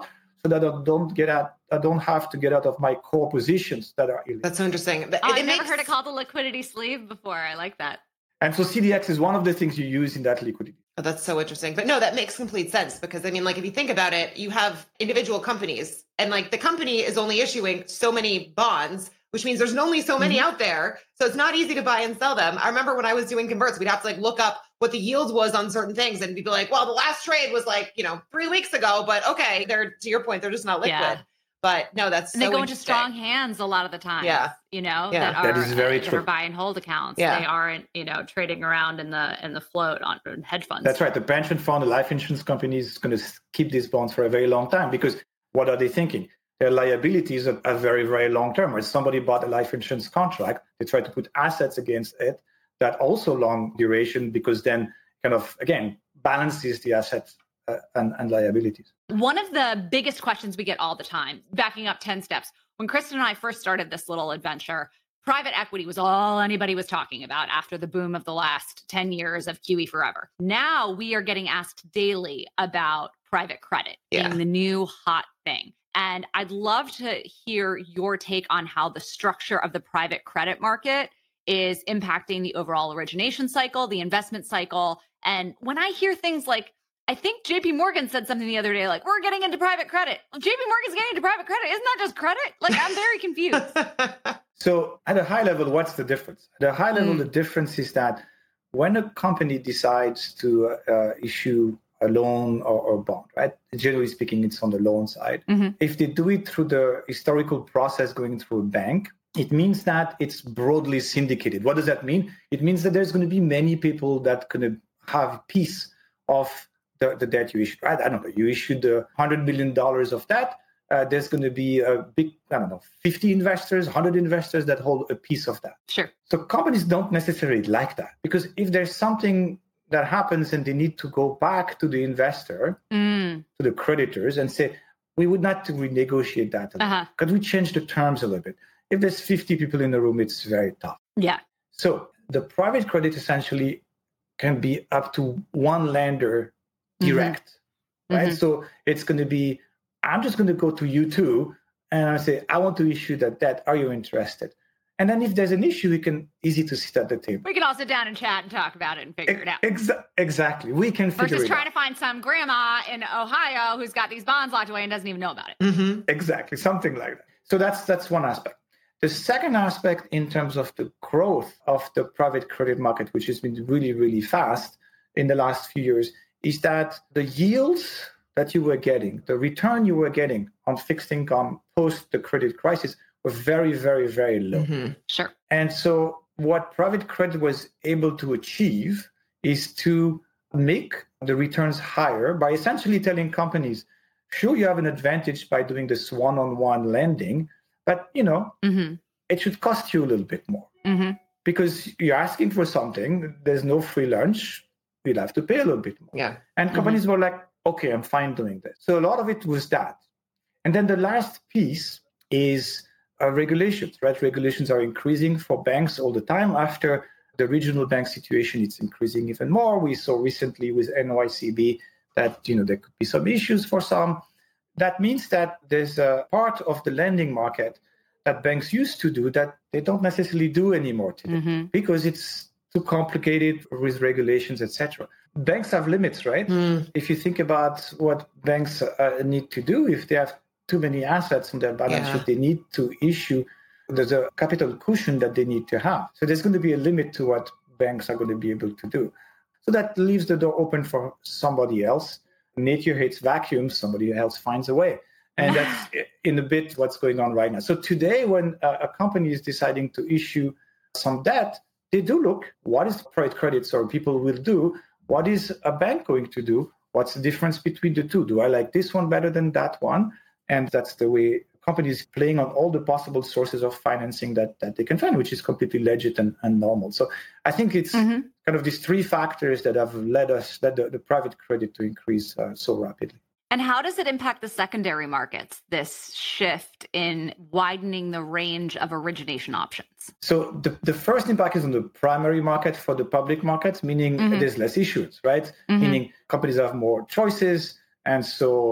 so that I don't get out, I don't have to get out of my core positions that are illegal. That's so interesting. But Oh, it I've never makes- heard it called a liquidity sleeve before. I like that. And so C D X is one of the things you use in that liquidity. Oh, that's so interesting. But no, that makes complete sense because I mean, like if you think about it, you have individual companies and like the company is only issuing so many bonds, which means there's only so many mm-hmm. out there. So it's not easy to buy and sell them. I remember when I was doing converts, we'd have to like look up what the yield was on certain things and we'd be like, well, the last trade was like, you know, three weeks ago, but okay, they're to your point, they're just not liquid. Yeah. But no, that's and so they go into strong hands a lot of the time. Yeah, you know, yeah. that are that is very that true. are buy and hold accounts. Yeah. They aren't, you know, trading around in the in the float on hedge funds. That's right. The pension fund, the life insurance company is going to keep these bonds for a very long time because what are they thinking? Their liabilities are, are very, very long term. Or somebody bought a life insurance contract, they try to put assets against it that also long duration because then kind of again balances the assets uh, and, and liabilities. One of the biggest questions we get all the time, backing up ten steps, when Kristen and I first started this little adventure, private equity was all anybody was talking about after the boom of the last ten years of Q E Forever. Now we are getting asked daily about private credit yeah. being the new hot thing. And I'd love to hear your take on how the structure of the private credit market is impacting the overall origination cycle, the investment cycle. And when I hear things like, I think J P Morgan said something the other day, like, we're getting into private credit. Well, J P Morgan's getting into private credit. Isn't that just credit? Like, I'm very confused. So at a high level, what's the difference? At a high level, mm. the difference is that when a company decides to uh, issue a loan or, or bond, right? Generally speaking, it's on the loan side. Mm-hmm. If they do it through the historical process going through a bank, it means that it's broadly syndicated. What does that mean? It means that there's going to be many people that going to have a piece of the, the debt you issued, right? I don't know, you issued uh, one hundred million dollars of debt. Uh, there's going to be a big, I don't know, fifty investors, one hundred investors that hold a piece of that. Sure. So companies don't necessarily like that because if there's something that happens and they need to go back to the investor, mm. to the creditors and say, we would not to renegotiate that. Uh-huh. Could we change the terms a little bit? If there's fifty people in the room, it's very tough. Yeah. So the private credit essentially can be up to one lender direct, mm-hmm. right? Mm-hmm. So it's going to be, I'm just going to go to you two and I say, I want to issue that debt. Are you interested? And then if there's an issue, we can easy to sit at the table. We can all sit down and chat and talk about it and figure it out. Exa- exactly. We can figure Versus it out. Versus trying to find some grandma in Ohio who's got these bonds locked away and doesn't even know about it. Mm-hmm. Exactly. Something like that. So that's that's one aspect. The second aspect in terms of the growth of the private credit market, which has been really, really fast in the last few years, is that the yields that you were getting, the return you were getting on fixed income post the credit crisis were very, very, very low. Mm-hmm. Sure. And so what private credit was able to achieve is to make the returns higher by essentially telling companies, sure, you have an advantage by doing this one-on-one lending, but, you know, mm-hmm. it should cost you a little bit more mm-hmm. because you're asking for something. There's no free lunch. You'll have to pay a little bit more. Yeah. And companies mm-hmm. were like, okay, I'm fine doing this. So a lot of it was that. And then the last piece is uh, regulations, right? Regulations are increasing for banks all the time. After the regional bank situation, it's increasing even more. We saw recently with N Y C B that, you know, there could be some issues for some. That means that there's a part of the lending market that banks used to do that they don't necessarily do anymore today mm-hmm. because it's too complicated with regulations, et cetera. Banks have limits, right? Mm. If you think about what banks uh, need to do, if they have too many assets on their balance sheet, yeah. they need to issue, there's a capital cushion that they need to have. So there's going to be a limit to what banks are going to be able to do. So that leaves the door open for somebody else. Nature hates vacuums, somebody else finds a way. And that's in a bit what's going on right now. So today, when a company is deciding to issue some debt, they do look, what is private credit? So people will do, what is a bank going to do? What's the difference between the two? Do I like this one better than that one? And that's the way companies playing on all the possible sources of financing that, that they can find, which is completely legit and, and normal. So I think it's mm-hmm. kind of these three factors that have led us, led the, the private credit to increase uh, so rapidly. And how does it impact the secondary markets, this shift in widening the range of origination options? So the, the first impact is on the primary market for the public markets, meaning mm-hmm. there's less issues, right? Mm-hmm. Meaning companies have more choices. And so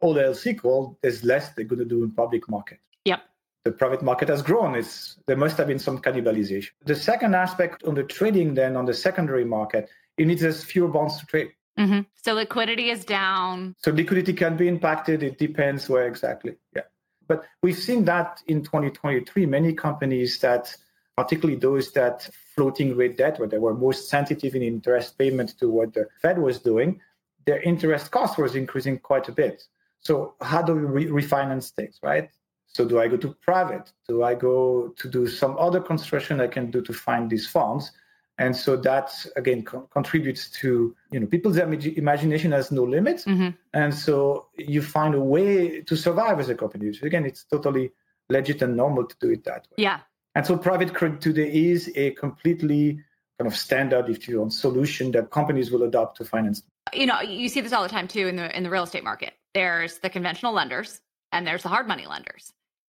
all else equal, there's less they're going to do in public market. Yep. The private market has grown. It's, there must have been some cannibalization. The second aspect on the trading, then on the secondary market, it needs there's fewer bonds to trade. Mm-hmm. So liquidity is down. So liquidity can be impacted. It depends where exactly. Yeah. But we've seen that in twenty twenty-three, many companies that, particularly those that floating rate debt, where they were most sensitive in interest payment to what the Fed was doing, their interest cost was increasing quite a bit. So how do we re- refinance things, right? So do I go to private? Do I go to do some other construction I can do to find these funds? And so that, again, co- contributes to, you know, people's imag- imagination has no limits. Mm-hmm. And so you find a way to survive as a company. So again, it's totally legit and normal to do it that way. Yeah. And so private credit today is a completely kind of standard, if you want, solution that companies will adopt to finance. You know, you see this all the time too in the in the real estate market. There's the conventional lenders and there's the hard money lenders.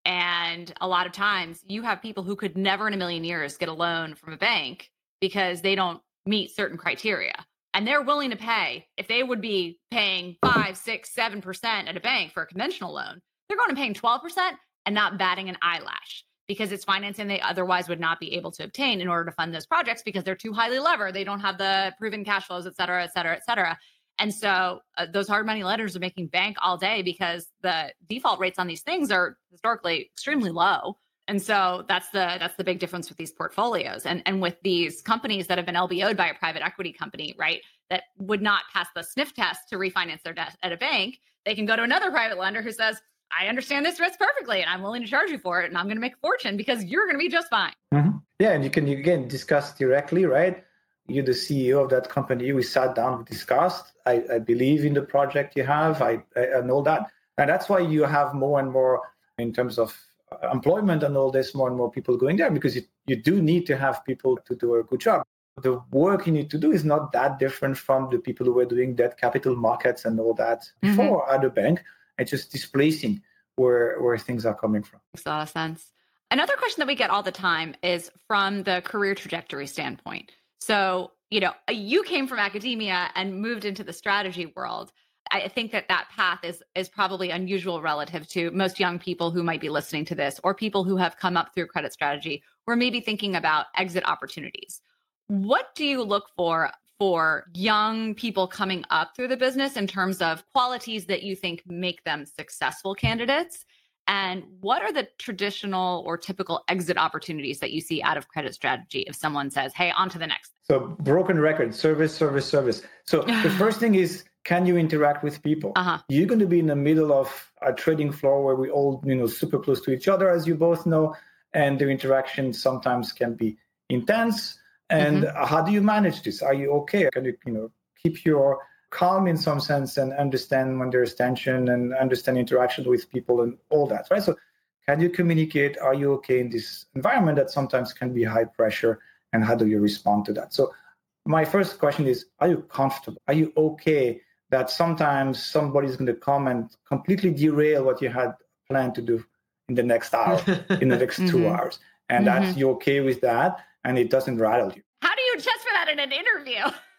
And a lot of times you have people who could never in a million years get a loan from a bank because they don't meet certain criteria. And they're willing to pay, if they would be paying five, six, seven percent at a bank for a conventional loan, they're going to paying twelve percent and not batting an eyelash because it's financing they otherwise would not be able to obtain in order to fund those projects because they're too highly levered. They don't have the proven cash flows, et cetera, et cetera, et cetera. And so uh, those hard money lenders are making bank all day because the default rates on these things are historically extremely low. And so that's the that's the big difference with these portfolios and, and with these companies that have been L B O'd by a private equity company, right, that would not pass the sniff test to refinance their debt at a bank. They can go to another private lender who says, I understand this risk perfectly and I'm willing to charge you for it and I'm going to make a fortune because you're going to be just fine. Mm-hmm. Yeah, and you can, again, discuss directly, right? You're the C E O of that company. We sat down, we discussed. I, I believe in the project you have. I, I, I know that. And that's why you have more and more in terms of employment and all this, more and more people going there because you, you do need to have people to do a good job. The work you need to do is not that different from the people who were doing debt capital markets and all that before mm-hmm. at the bank. It's just displacing where, where things are coming from. Makes a lot of sense. Another question that we get all the time is from the career trajectory standpoint. So, you know, you came from academia and moved into the strategy world. I think that that path is is probably unusual relative to most young people who might be listening to this or people who have come up through credit strategy or maybe thinking about exit opportunities. What do you look for for young people coming up through the business in terms of qualities that you think make them successful candidates? And what are the traditional or typical exit opportunities that you see out of credit strategy if someone says, hey, on to the next? So broken record, service, service, service. So the first thing is, can you interact with people? Uh-huh. You're going to be in the middle of a trading floor where we all, you know, super close to each other, as you both know, and the interaction sometimes can be intense. And mm-hmm. how do you manage this? Are you okay? Can you, you know, keep your calm in some sense and understand when there's tension and understand interaction with people and all that, right? So can you communicate? Are you okay in this environment that sometimes can be high pressure? And how do you respond to that? So my first question is, are you comfortable? Are you okay that sometimes somebody's going to come and completely derail what you had planned to do in the next hour, in the next mm-hmm. two hours? And mm-hmm. that you're okay with that and it doesn't rattle you. How do you test for that in an interview?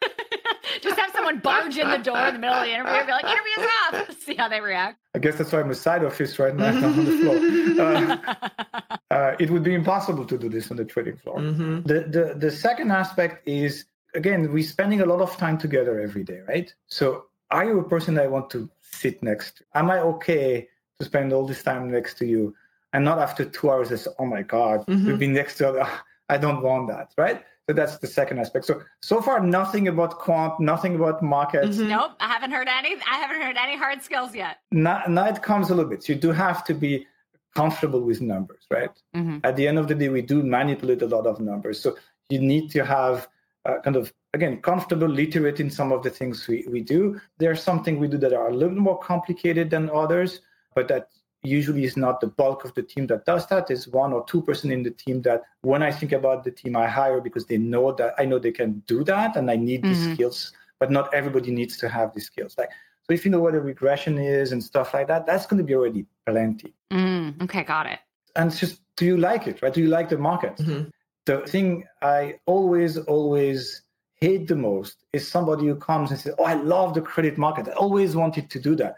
Just have someone barge in the door in the middle of the interview and be like, interview's up. See how they react. I guess that's why I'm a side office right now on the floor. Uh, uh, it would be impossible to do this on the trading floor. Mm-hmm. The, the the second aspect is, again, we're spending a lot of time together every day, right? So are you a person I want to sit next to? Am I okay to spend all this time next to you? And not after two hours, I say, oh my God, mm-hmm. we've been next to other. I don't want that, right? So that's the second aspect. So, so far, nothing about quant, nothing about markets. Mm-hmm. Nope, I haven't heard any. I haven't heard any hard skills yet. Now, now it comes a little bit. So you do have to be comfortable with numbers, right? Mm-hmm. At the end of the day, we do manipulate a lot of numbers. So you need to have uh, kind of, again, comfortable, literate in some of the things we, we do. There are some things we do that are a little more complicated than others, but that usually is not the bulk of the team that does that. Is one or two person in the team that when I think about the team I hire because they know that I know they can do that and I need mm-hmm. these skills, but not everybody needs to have these skills. Like, so if you know what a regression is and stuff like that, that's going to be already plenty. Mm, okay, got it. And it's just, do you like it, right? Do you like the market? Mm-hmm. The thing I always, always hate the most is somebody who comes and says, oh, I love the credit market. I always wanted to do that.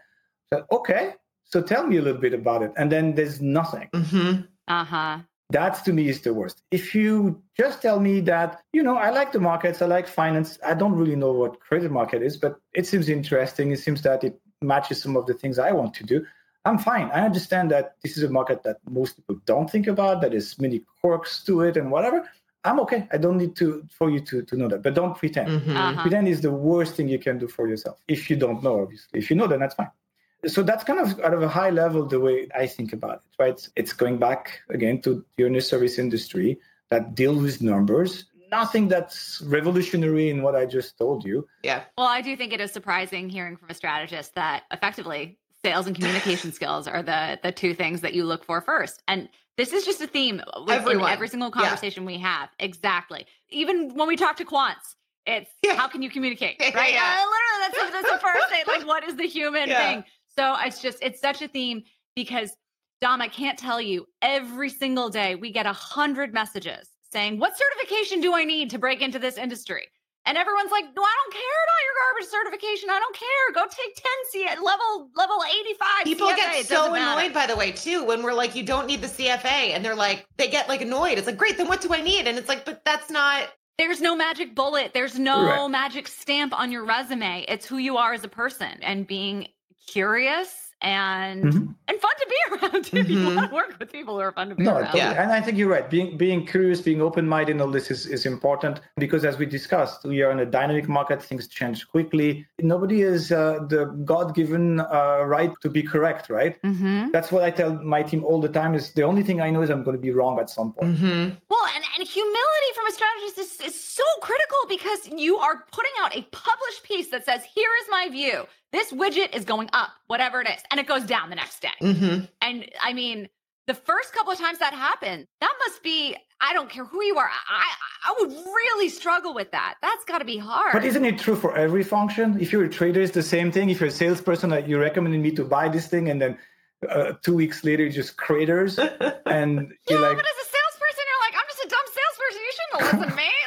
So, okay, so tell me a little bit about it. And then there's nothing. Mm-hmm. Uh-huh. That's to me is the worst. If you just tell me that, you know, I like the markets, I like finance, I don't really know what credit market is, but it seems interesting. It seems that it matches some of the things I want to do. I'm fine. I understand that this is a market that most people don't think about, that there's many quirks to it and whatever. I'm okay. I don't need to for you to, to know that, but don't pretend. Mm-hmm. Uh-huh. Pretend is the worst thing you can do for yourself. If you don't know, obviously. If you know, then that's fine. So that's kind of at a high level the way I think about it, right? It's going back again to you're in a service industry that deals with numbers. Nothing that's revolutionary in what I just told you. Yeah. Well, I do think it is surprising hearing from a strategist that effectively sales and communication skills are the the two things that you look for first. And this is just a theme in Everyone. every single conversation yeah. we have. Exactly. Even when we talk to quants, it's yeah. how can you communicate, right? Yeah. Uh, literally, that's the, that's the first thing. Like, what is the human yeah. thing? So it's just, it's such a theme because, Dom, I can't tell you, every single day we get a hundred messages saying, what certification do I need to break into this industry? And everyone's like, no, I don't care about your garbage certification. I don't care. Go take ten C level level eighty-five. People C F A. get so annoyed, by the way, too, when we're like, you don't need the C F A. And they're like, they get like annoyed. It's like, great, then what do I need? And it's like, but that's not. There's no magic bullet. There's no right. magic stamp on your resume. It's who you are as a person and being curious and mm-hmm. and fun to be around. Too. Mm-hmm. You want to work with people who are fun to be no, around. Totally. Yeah. And I think you're right. Being being curious, being open-minded in all this is, is important because as we discussed, we are in a dynamic market. Things change quickly. Nobody has uh, the God-given uh, right to be correct, right? Mm-hmm. That's what I tell my team all the time is the only thing I know is I'm going to be wrong at some point. Mm-hmm. Well, and, and humility from a strategist is, is so critical because you are putting out a published piece that says, here is my view. This widget is going up, whatever it is, and it goes down the next day. Mm-hmm. And I mean, the first couple of times that happened, that must be, I don't care who you are. I, I would really struggle with that. That's got to be hard. But isn't it true for every function? If you're a trader, it's the same thing. If you're a salesperson, like you recommended me to buy this thing, and then uh, two weeks later, it just craters. And you're yeah, like, but as a salesperson, you're like, I'm just a dumb salesperson. You shouldn't have listened to me.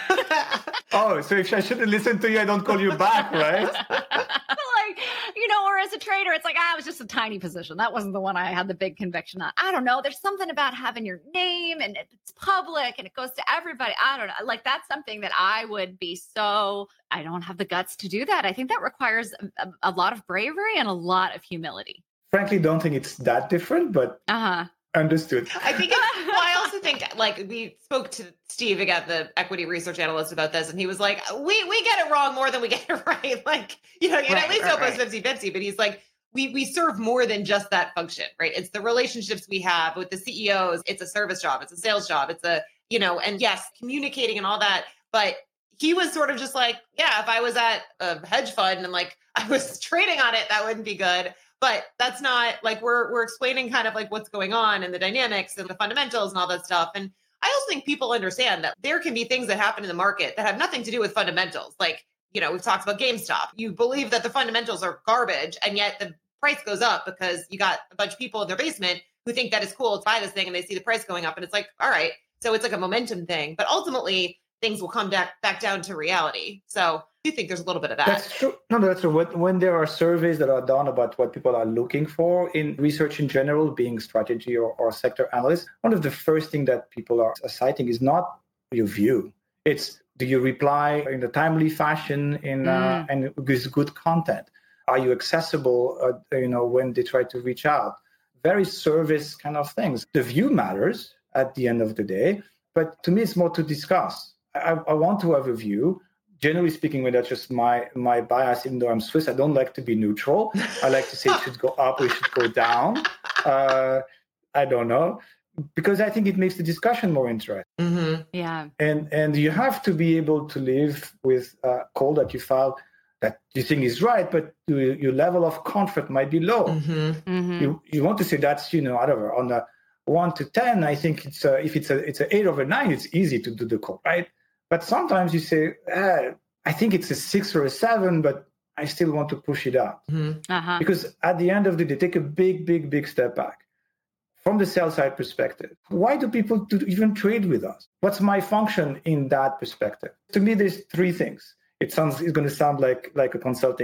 Like, oh, so if I shouldn't listen to you, I don't call you back, right? Like, you know, or as a trader, it's like, ah, it was just a tiny position. That wasn't the one I had the big conviction on. I don't know. There's something about having your name and it's public and it goes to everybody. I don't know. Like, that's something that I would be so, I don't have the guts to do that. I think that requires a, a lot of bravery and a lot of humility. Frankly, don't think it's that different, but uh-huh. understood. I think it's, well, I also think like we spoke to Steve again, the equity research analyst, about this, and he was like, we we get it wrong more than we get it right. Like, you know, you right, at least right, hope right. it's fifty-fifty, but he's like, we we serve more than just that function, right? It's the relationships we have with the C E Os. It's a service job. It's a sales job. It's a, you know, and yes, communicating and all that. But he was sort of just like, yeah, if I was at a hedge fund and like I was trading on it, that wouldn't be good. But that's not like we're we're explaining kind of like what's going on and the dynamics and the fundamentals and all that stuff. And I also think people understand that there can be things that happen in the market that have nothing to do with fundamentals. Like, you know, we've talked about GameStop. You believe that the fundamentals are garbage, and yet the price goes up because you got a bunch of people in their basement who think that it's cool to buy this thing and they see the price going up. And it's like, all right, so it's like a momentum thing. But ultimately, things will come back, back down to reality. So I do think there's a little bit of that. That's true. No, that's true. When, when there are surveys that are done about what people are looking for in research in general, being strategy or, or sector analysts, one of the first things that people are citing is not your view. It's, do you reply in a timely fashion in mm. uh, and with good content? Are you accessible, uh, you know, when they try to reach out? Very service kind of things. The view matters at the end of the day, but to me, it's more to discuss. I, I want to have a view. Generally speaking, when that's just my my bias, even though I'm Swiss, I don't like to be neutral. I like to say it should go up or it should go down. Uh, I don't know, because I think it makes the discussion more interesting. Mm-hmm. Yeah. And and you have to be able to live with a call that you file that you think is right, but your, your level of comfort might be low. Mm-hmm. Mm-hmm. You you want to say that's, you know, I don't know, on a one to ten, I think it's a, if it's a it's an eight over nine, it's easy to do the call, right? But sometimes you say, eh, I think it's a six or a seven, but I still want to push it up. Mm-hmm. Uh-huh. Because at the end of the day, take a big, big, big step back. From the sell side perspective, why do people do even trade with us? What's my function in that perspective? To me, there's three things. It sounds it's going to sound like, like a consulting now.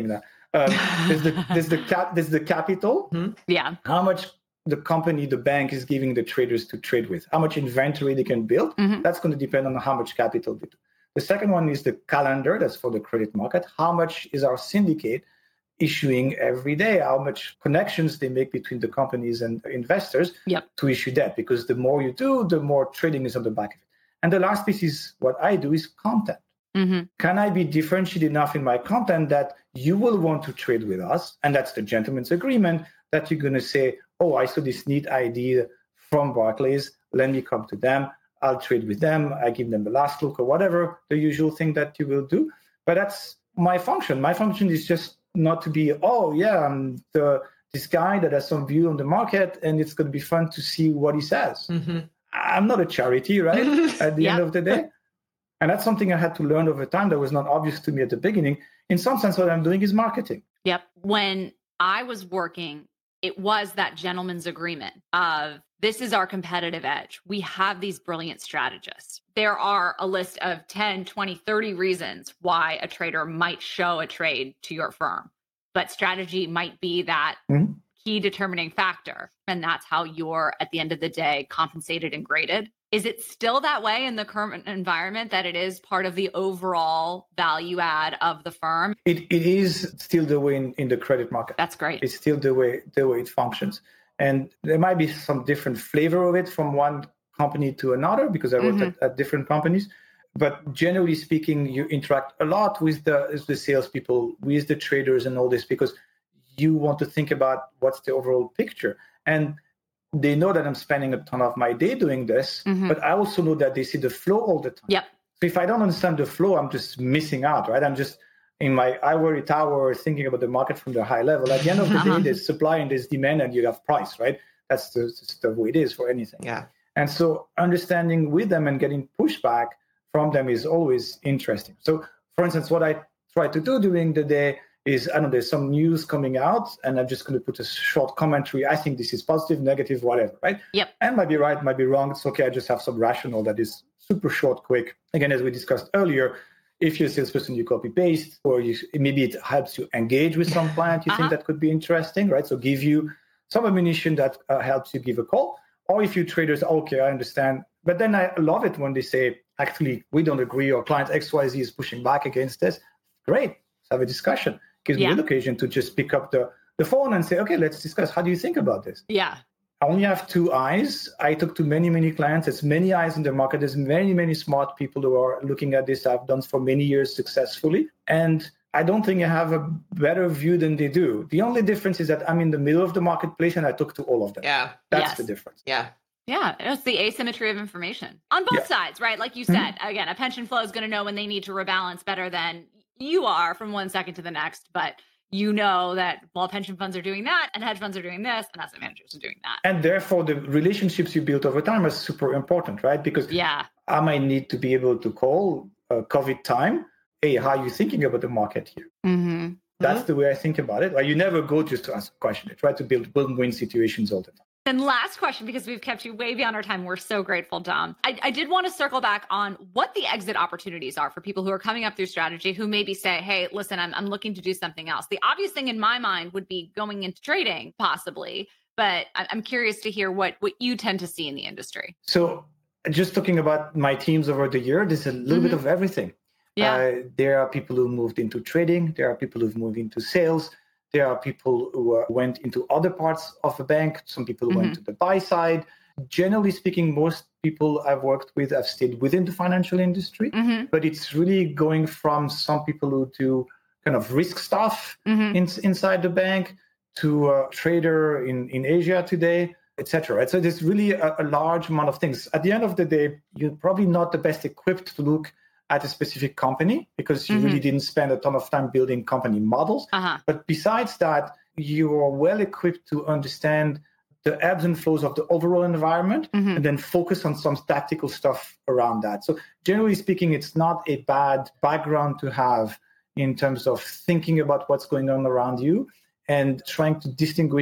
Um, there's the there's the cap there's the capital. Mm-hmm. Yeah. How much the company, the bank is giving the traders to trade with, how much inventory they can build. Mm-hmm. That's going to depend on how much capital they do. The second one is the calendar. That's for the credit market. How much is our syndicate issuing every day? How much connections they make between the companies and investors Yep. to issue debt? Because the more you do, the more trading is on the back of it. And the last piece is what I do is content. Mm-hmm. Can I be differentiated enough in my content that you will want to trade with us? And that's the gentleman's agreement, that you're going to say, oh, I saw this neat idea from Barclays. Let me come to them. I'll trade with them. I give them the last look or whatever, the usual thing that you will do. But that's my function. My function is just not to be, oh, yeah, I'm the, this guy that has some view on the market, and it's going to be fun to see what he says. Mm-hmm. I'm not a charity, right? At the Yeah. end of the day. And that's something I had to learn over time that was not obvious to me at the beginning. In some sense, what I'm doing is marketing. Yep. When I was working, it was that gentleman's agreement of this is our competitive edge. We have these brilliant strategists. There are a list of ten, twenty, thirty reasons why a trader might show a trade to your firm, but strategy might be that Mm-hmm. key determining factor. And that's how you're, at the end of the day, compensated and graded. Is it still that way in the current environment, that it is part of the overall value add of the firm? It, it is still the way in, in the credit market. That's great. It's still the way the way it functions. And there might be some different flavor of it from one company to another, because I worked Mm-hmm. at, at different companies. But generally speaking, you interact a lot with the, with the salespeople, with the traders and all this, because you want to think about what's the overall picture. And they know that I'm spending a ton of my day doing this, Mhm. but I also know that they see the flow all the time. Yep. So if I don't understand the flow, I'm just missing out, right? I'm just in my ivory tower thinking about the market from the high level. At the end of the Uh-huh. day, there's supply and there's demand, and you have price, right? That's the, that's the way it is for anything. Yeah. And so understanding with them and getting pushback from them is always interesting. So, for instance, what I try to do during the day is, I don't know, there's some news coming out, and I'm just going to put a short commentary. I think this is positive, negative, whatever, right? Yep. And might be right, might be wrong. It's okay. I just have some rationale that is super short, quick. Again, as we discussed earlier, if you're a salesperson, you copy paste, or you maybe it helps you engage with some client you Uh-huh. think that could be interesting, right? So give you some ammunition that uh, helps you give a call. Or if you traders, okay, I understand. But then I love it when they say, actually, we don't agree, or client X Y Z is pushing back against this. Great, let's have a discussion. Gives Yeah. me the occasion to just pick up the, the phone and say, okay, let's discuss. How do you think about this? Yeah. I only have two eyes. I talk to many, many clients. There's many eyes in the market. There's many, many smart people who are looking at this. I've done for many years successfully. And I don't think I have a better view than they do. The only difference is that I'm in the middle of the marketplace and I talk to all of them. Yeah. That's Yes. the difference. Yeah. Yeah, it's the asymmetry of information on both Yeah. sides, right? Like you said, again, a pension flow is going to know when they need to rebalance better than you are from one second to the next. But you know that, well, pension funds are doing that and hedge funds are doing this and asset managers are doing that. And therefore, the relationships you build over time are super important, right? Because Yeah. I might need to be able to call uh, COVID time. Hey, how are you thinking about the market here? Mm-hmm. That's the way I think about it. Right? You never go just to ask a question. You try to build win-win situations all the time. And last question, because we've kept you way beyond our time. We're so grateful, Dom. I, I did want to circle back on what the exit opportunities are for people who are coming up through strategy, who maybe say, hey, listen, I'm, I'm looking to do something else. The obvious thing in my mind would be going into trading, possibly. But I- I'm curious to hear what, what you tend to see in the industry. So just talking about my teams over the year, there's a little Mm-hmm. bit of everything. Yeah. Uh, there are people who moved into trading. There are people who've moved into sales. There are people who uh, went into other parts of a bank. Some people Mm-hmm. went to the buy side. Generally speaking, most people I've worked with have stayed within the financial industry. Mm-hmm. But it's really going from some people who do kind of risk stuff Mm-hmm. in, inside the bank to a trader in, in Asia today, et cetera. Right? So there's really a, a large amount of things. At the end of the day, you're probably not the best equipped to look at a specific company because you Mhm. really didn't spend a ton of time building company models. Uh-huh. But besides that, you are well equipped to understand the ebbs and flows of the overall environment Mhm. and then focus on some tactical stuff around that. So generally speaking, it's not a bad background to have in terms of thinking about what's going on around you and trying to distinguish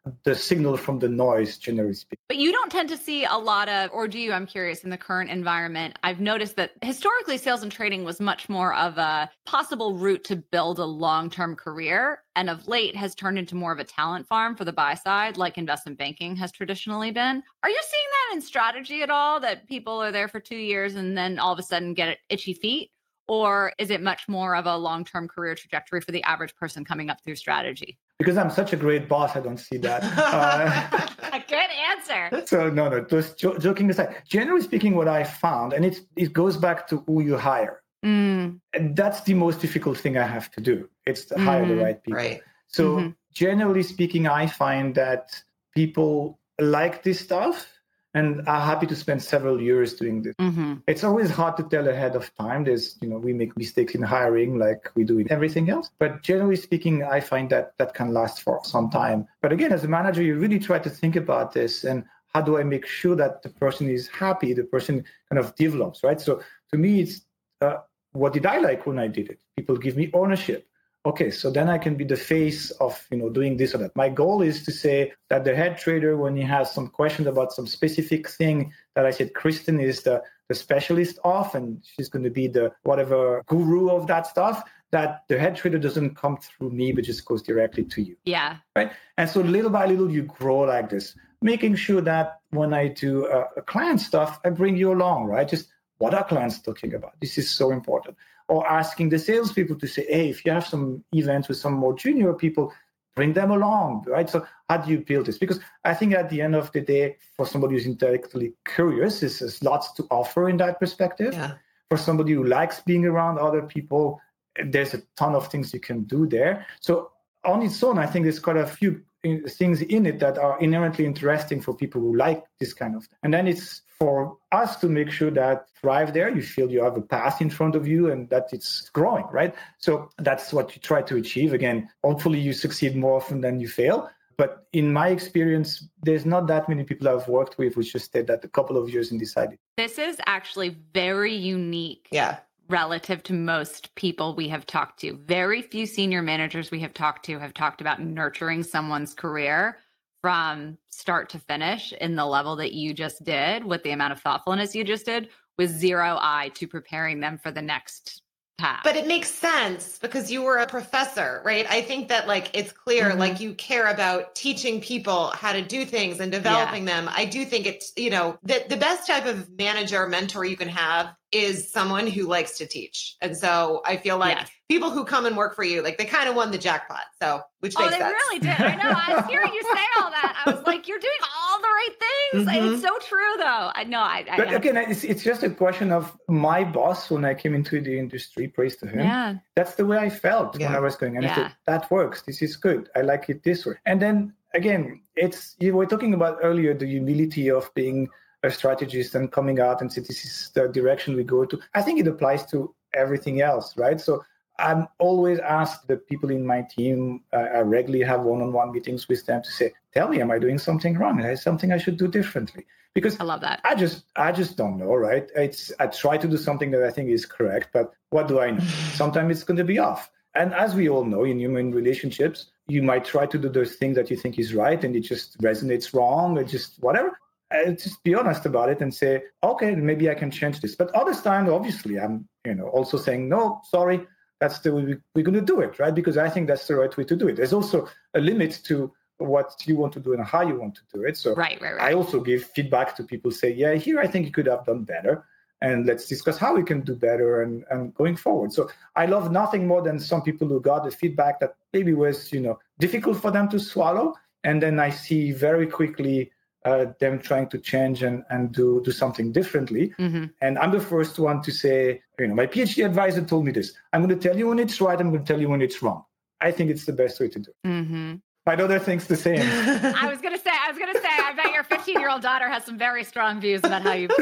the signal from the noise, generally speaking. But you don't tend to see a lot of, or do you? I'm curious, in the current environment, I've noticed that historically sales and trading was much more of a possible route to build a long-term career, and of late has turned into more of a talent farm for the buy side, like investment banking has traditionally been. Are you seeing that in strategy at all, that people are there for two years and then all of a sudden get itchy feet? Or is it much more of a long-term career trajectory for the average person coming up through strategy? Because I'm such a great boss, I don't see that. Uh, a good answer. So no, no, just jo- joking aside. Generally speaking, what I found, and it's, it goes back to who you hire. Mm. And that's the most difficult thing I have to do. It's to hire mm-hmm. the right people. Right. So mm-hmm. generally speaking, I find that people like this stuff and are happy to spend several years doing this. Mm-hmm. It's always hard to tell ahead of time. There's, you know, we make mistakes in hiring like we do in everything else. But generally speaking, I find that that can last for some time. But again, as a manager, you really try to think about this and how do I make sure that the person is happy, the person kind of develops, right? So to me, it's uh, what did I like when I did it? People give me ownership. Okay, so then I can be the face of, you know, doing this or that. My goal is to say that the head trader, when he has some questions about some specific thing that I said, Kristen is the, the specialist of, and she's going to be the whatever guru of that stuff, that the head trader doesn't come through me, but just goes directly to you. Yeah. Right. And so little by little, you grow like this, making sure that when I do uh, a client stuff, I bring you along, right? Just what are clients talking about? This is so important. Or asking the salespeople to say, hey, if you have some events with some more junior people, bring them along, right? So how do you build this? Because I think at the end of the day, for somebody who's intellectually curious, there's lots to offer in that perspective. Yeah. For somebody who likes being around other people, there's a ton of things you can do there. So on its own, I think there's quite a few things in it that are inherently interesting for people who like this kind of thing. And then it's for us to make sure that thrive there, you feel you have a path in front of you and that it's growing, right? So that's what you try to achieve. Again, hopefully you succeed more often than you fail. But in my experience, there's not that many people I've worked with which just stayed that a couple of years and decided. This is actually very unique. Yeah. Relative to most people we have talked to. Very few senior managers we have talked to have talked about nurturing someone's career from start to finish in the level that you just did, with the amount of thoughtfulness you just did, with zero eye to preparing them for the next path. But it makes sense because you were a professor, right? I think that like it's clear, mm-hmm. like you care about teaching people how to do things and developing yeah. them. I do think it's, you know, that the best type of manager or mentor you can have is someone who likes to teach. And so I feel like yes. people who come and work for you, like they kind of won the jackpot. So, which makes sense. Oh, they sense. really did. I know. I was hearing you say all that. I was like, you're doing all the right things. Mm-hmm. It's so true, though. I know. I, I but have... again, it's, it's just a question of my boss when I came into the industry, praise to him. Yeah. That's the way I felt yeah. when I was going. And yeah. I thought, that works. This is good. I like it this way. And then again, it's, you were talking about earlier, the humility of being a strategist and coming out and say, this is the direction we go to. I think it applies to everything else, right? So I'm always asked the people in my team, uh, I regularly have one-on-one meetings with them to say, tell me, am I doing something wrong? Is there something I should do differently? Because I love that. I just, I just don't know, right? It's, I try to do something that I think is correct, but what do I know? Sometimes it's going to be off. And as we all know, in human relationships, you might try to do those things that you think is right, and it just resonates wrong, or just whatever. Uh, just be honest about it and say, okay, maybe I can change this. But other times, obviously, I'm, you know, also saying, no, sorry, that's the way we, we're going to do it, right? Because I think that's the right way to do it. There's also a limit to what you want to do and how you want to do it. So right, right, right. I also give feedback to people, say, yeah, here I think you could have done better. And let's discuss how we can do better and, and going forward. So I love nothing more than some people who got the feedback that maybe was, you know, difficult for them to swallow. And then I see very quickly uh, them trying to change and, and do, do something differently. Mm-hmm. And I'm the first one to say, you know, my PhD advisor told me this. I'm going to tell you when it's right. I'm going to tell you when it's wrong. I think it's the best way to do it. Mm-hmm. My daughter thinks the same. I was going to say, I was going to say, I bet your fifteen-year-old daughter has some very strong views about how you...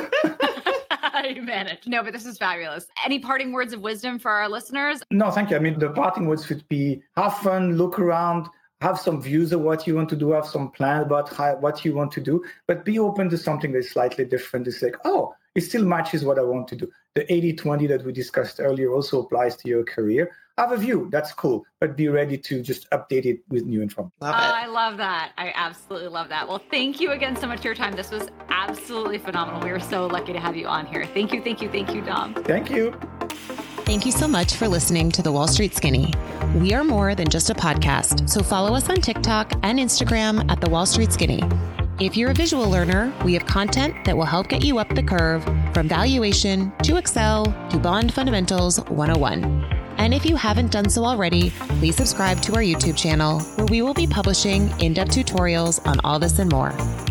how you manage. No, but this is fabulous. Any parting words of wisdom for our listeners? No, thank you. I mean, the parting words would be have fun, look around, have some views of what you want to do, have some plan about how, what you want to do, but be open to something that's slightly different. It's like, oh, it still matches what I want to do. The eighty twenty that we discussed earlier also applies to your career. Have a view, that's cool, but be ready to just update it with new information. Love it. Oh, I love that. I absolutely love that. Well, thank you again so much for your time. This was absolutely phenomenal. We were so lucky to have you on here. Thank you, thank you, thank you, Dom. Thank you. Thank you so much for listening to The Wall Street Skinny. We are more than just a podcast, so follow us on TikTok and Instagram at The Wall Street Skinny. If you're a visual learner, we have content that will help get you up the curve from valuation to Excel to bond fundamentals one oh one. And if you haven't done so already, please subscribe to our YouTube channel where we will be publishing in-depth tutorials on all this and more.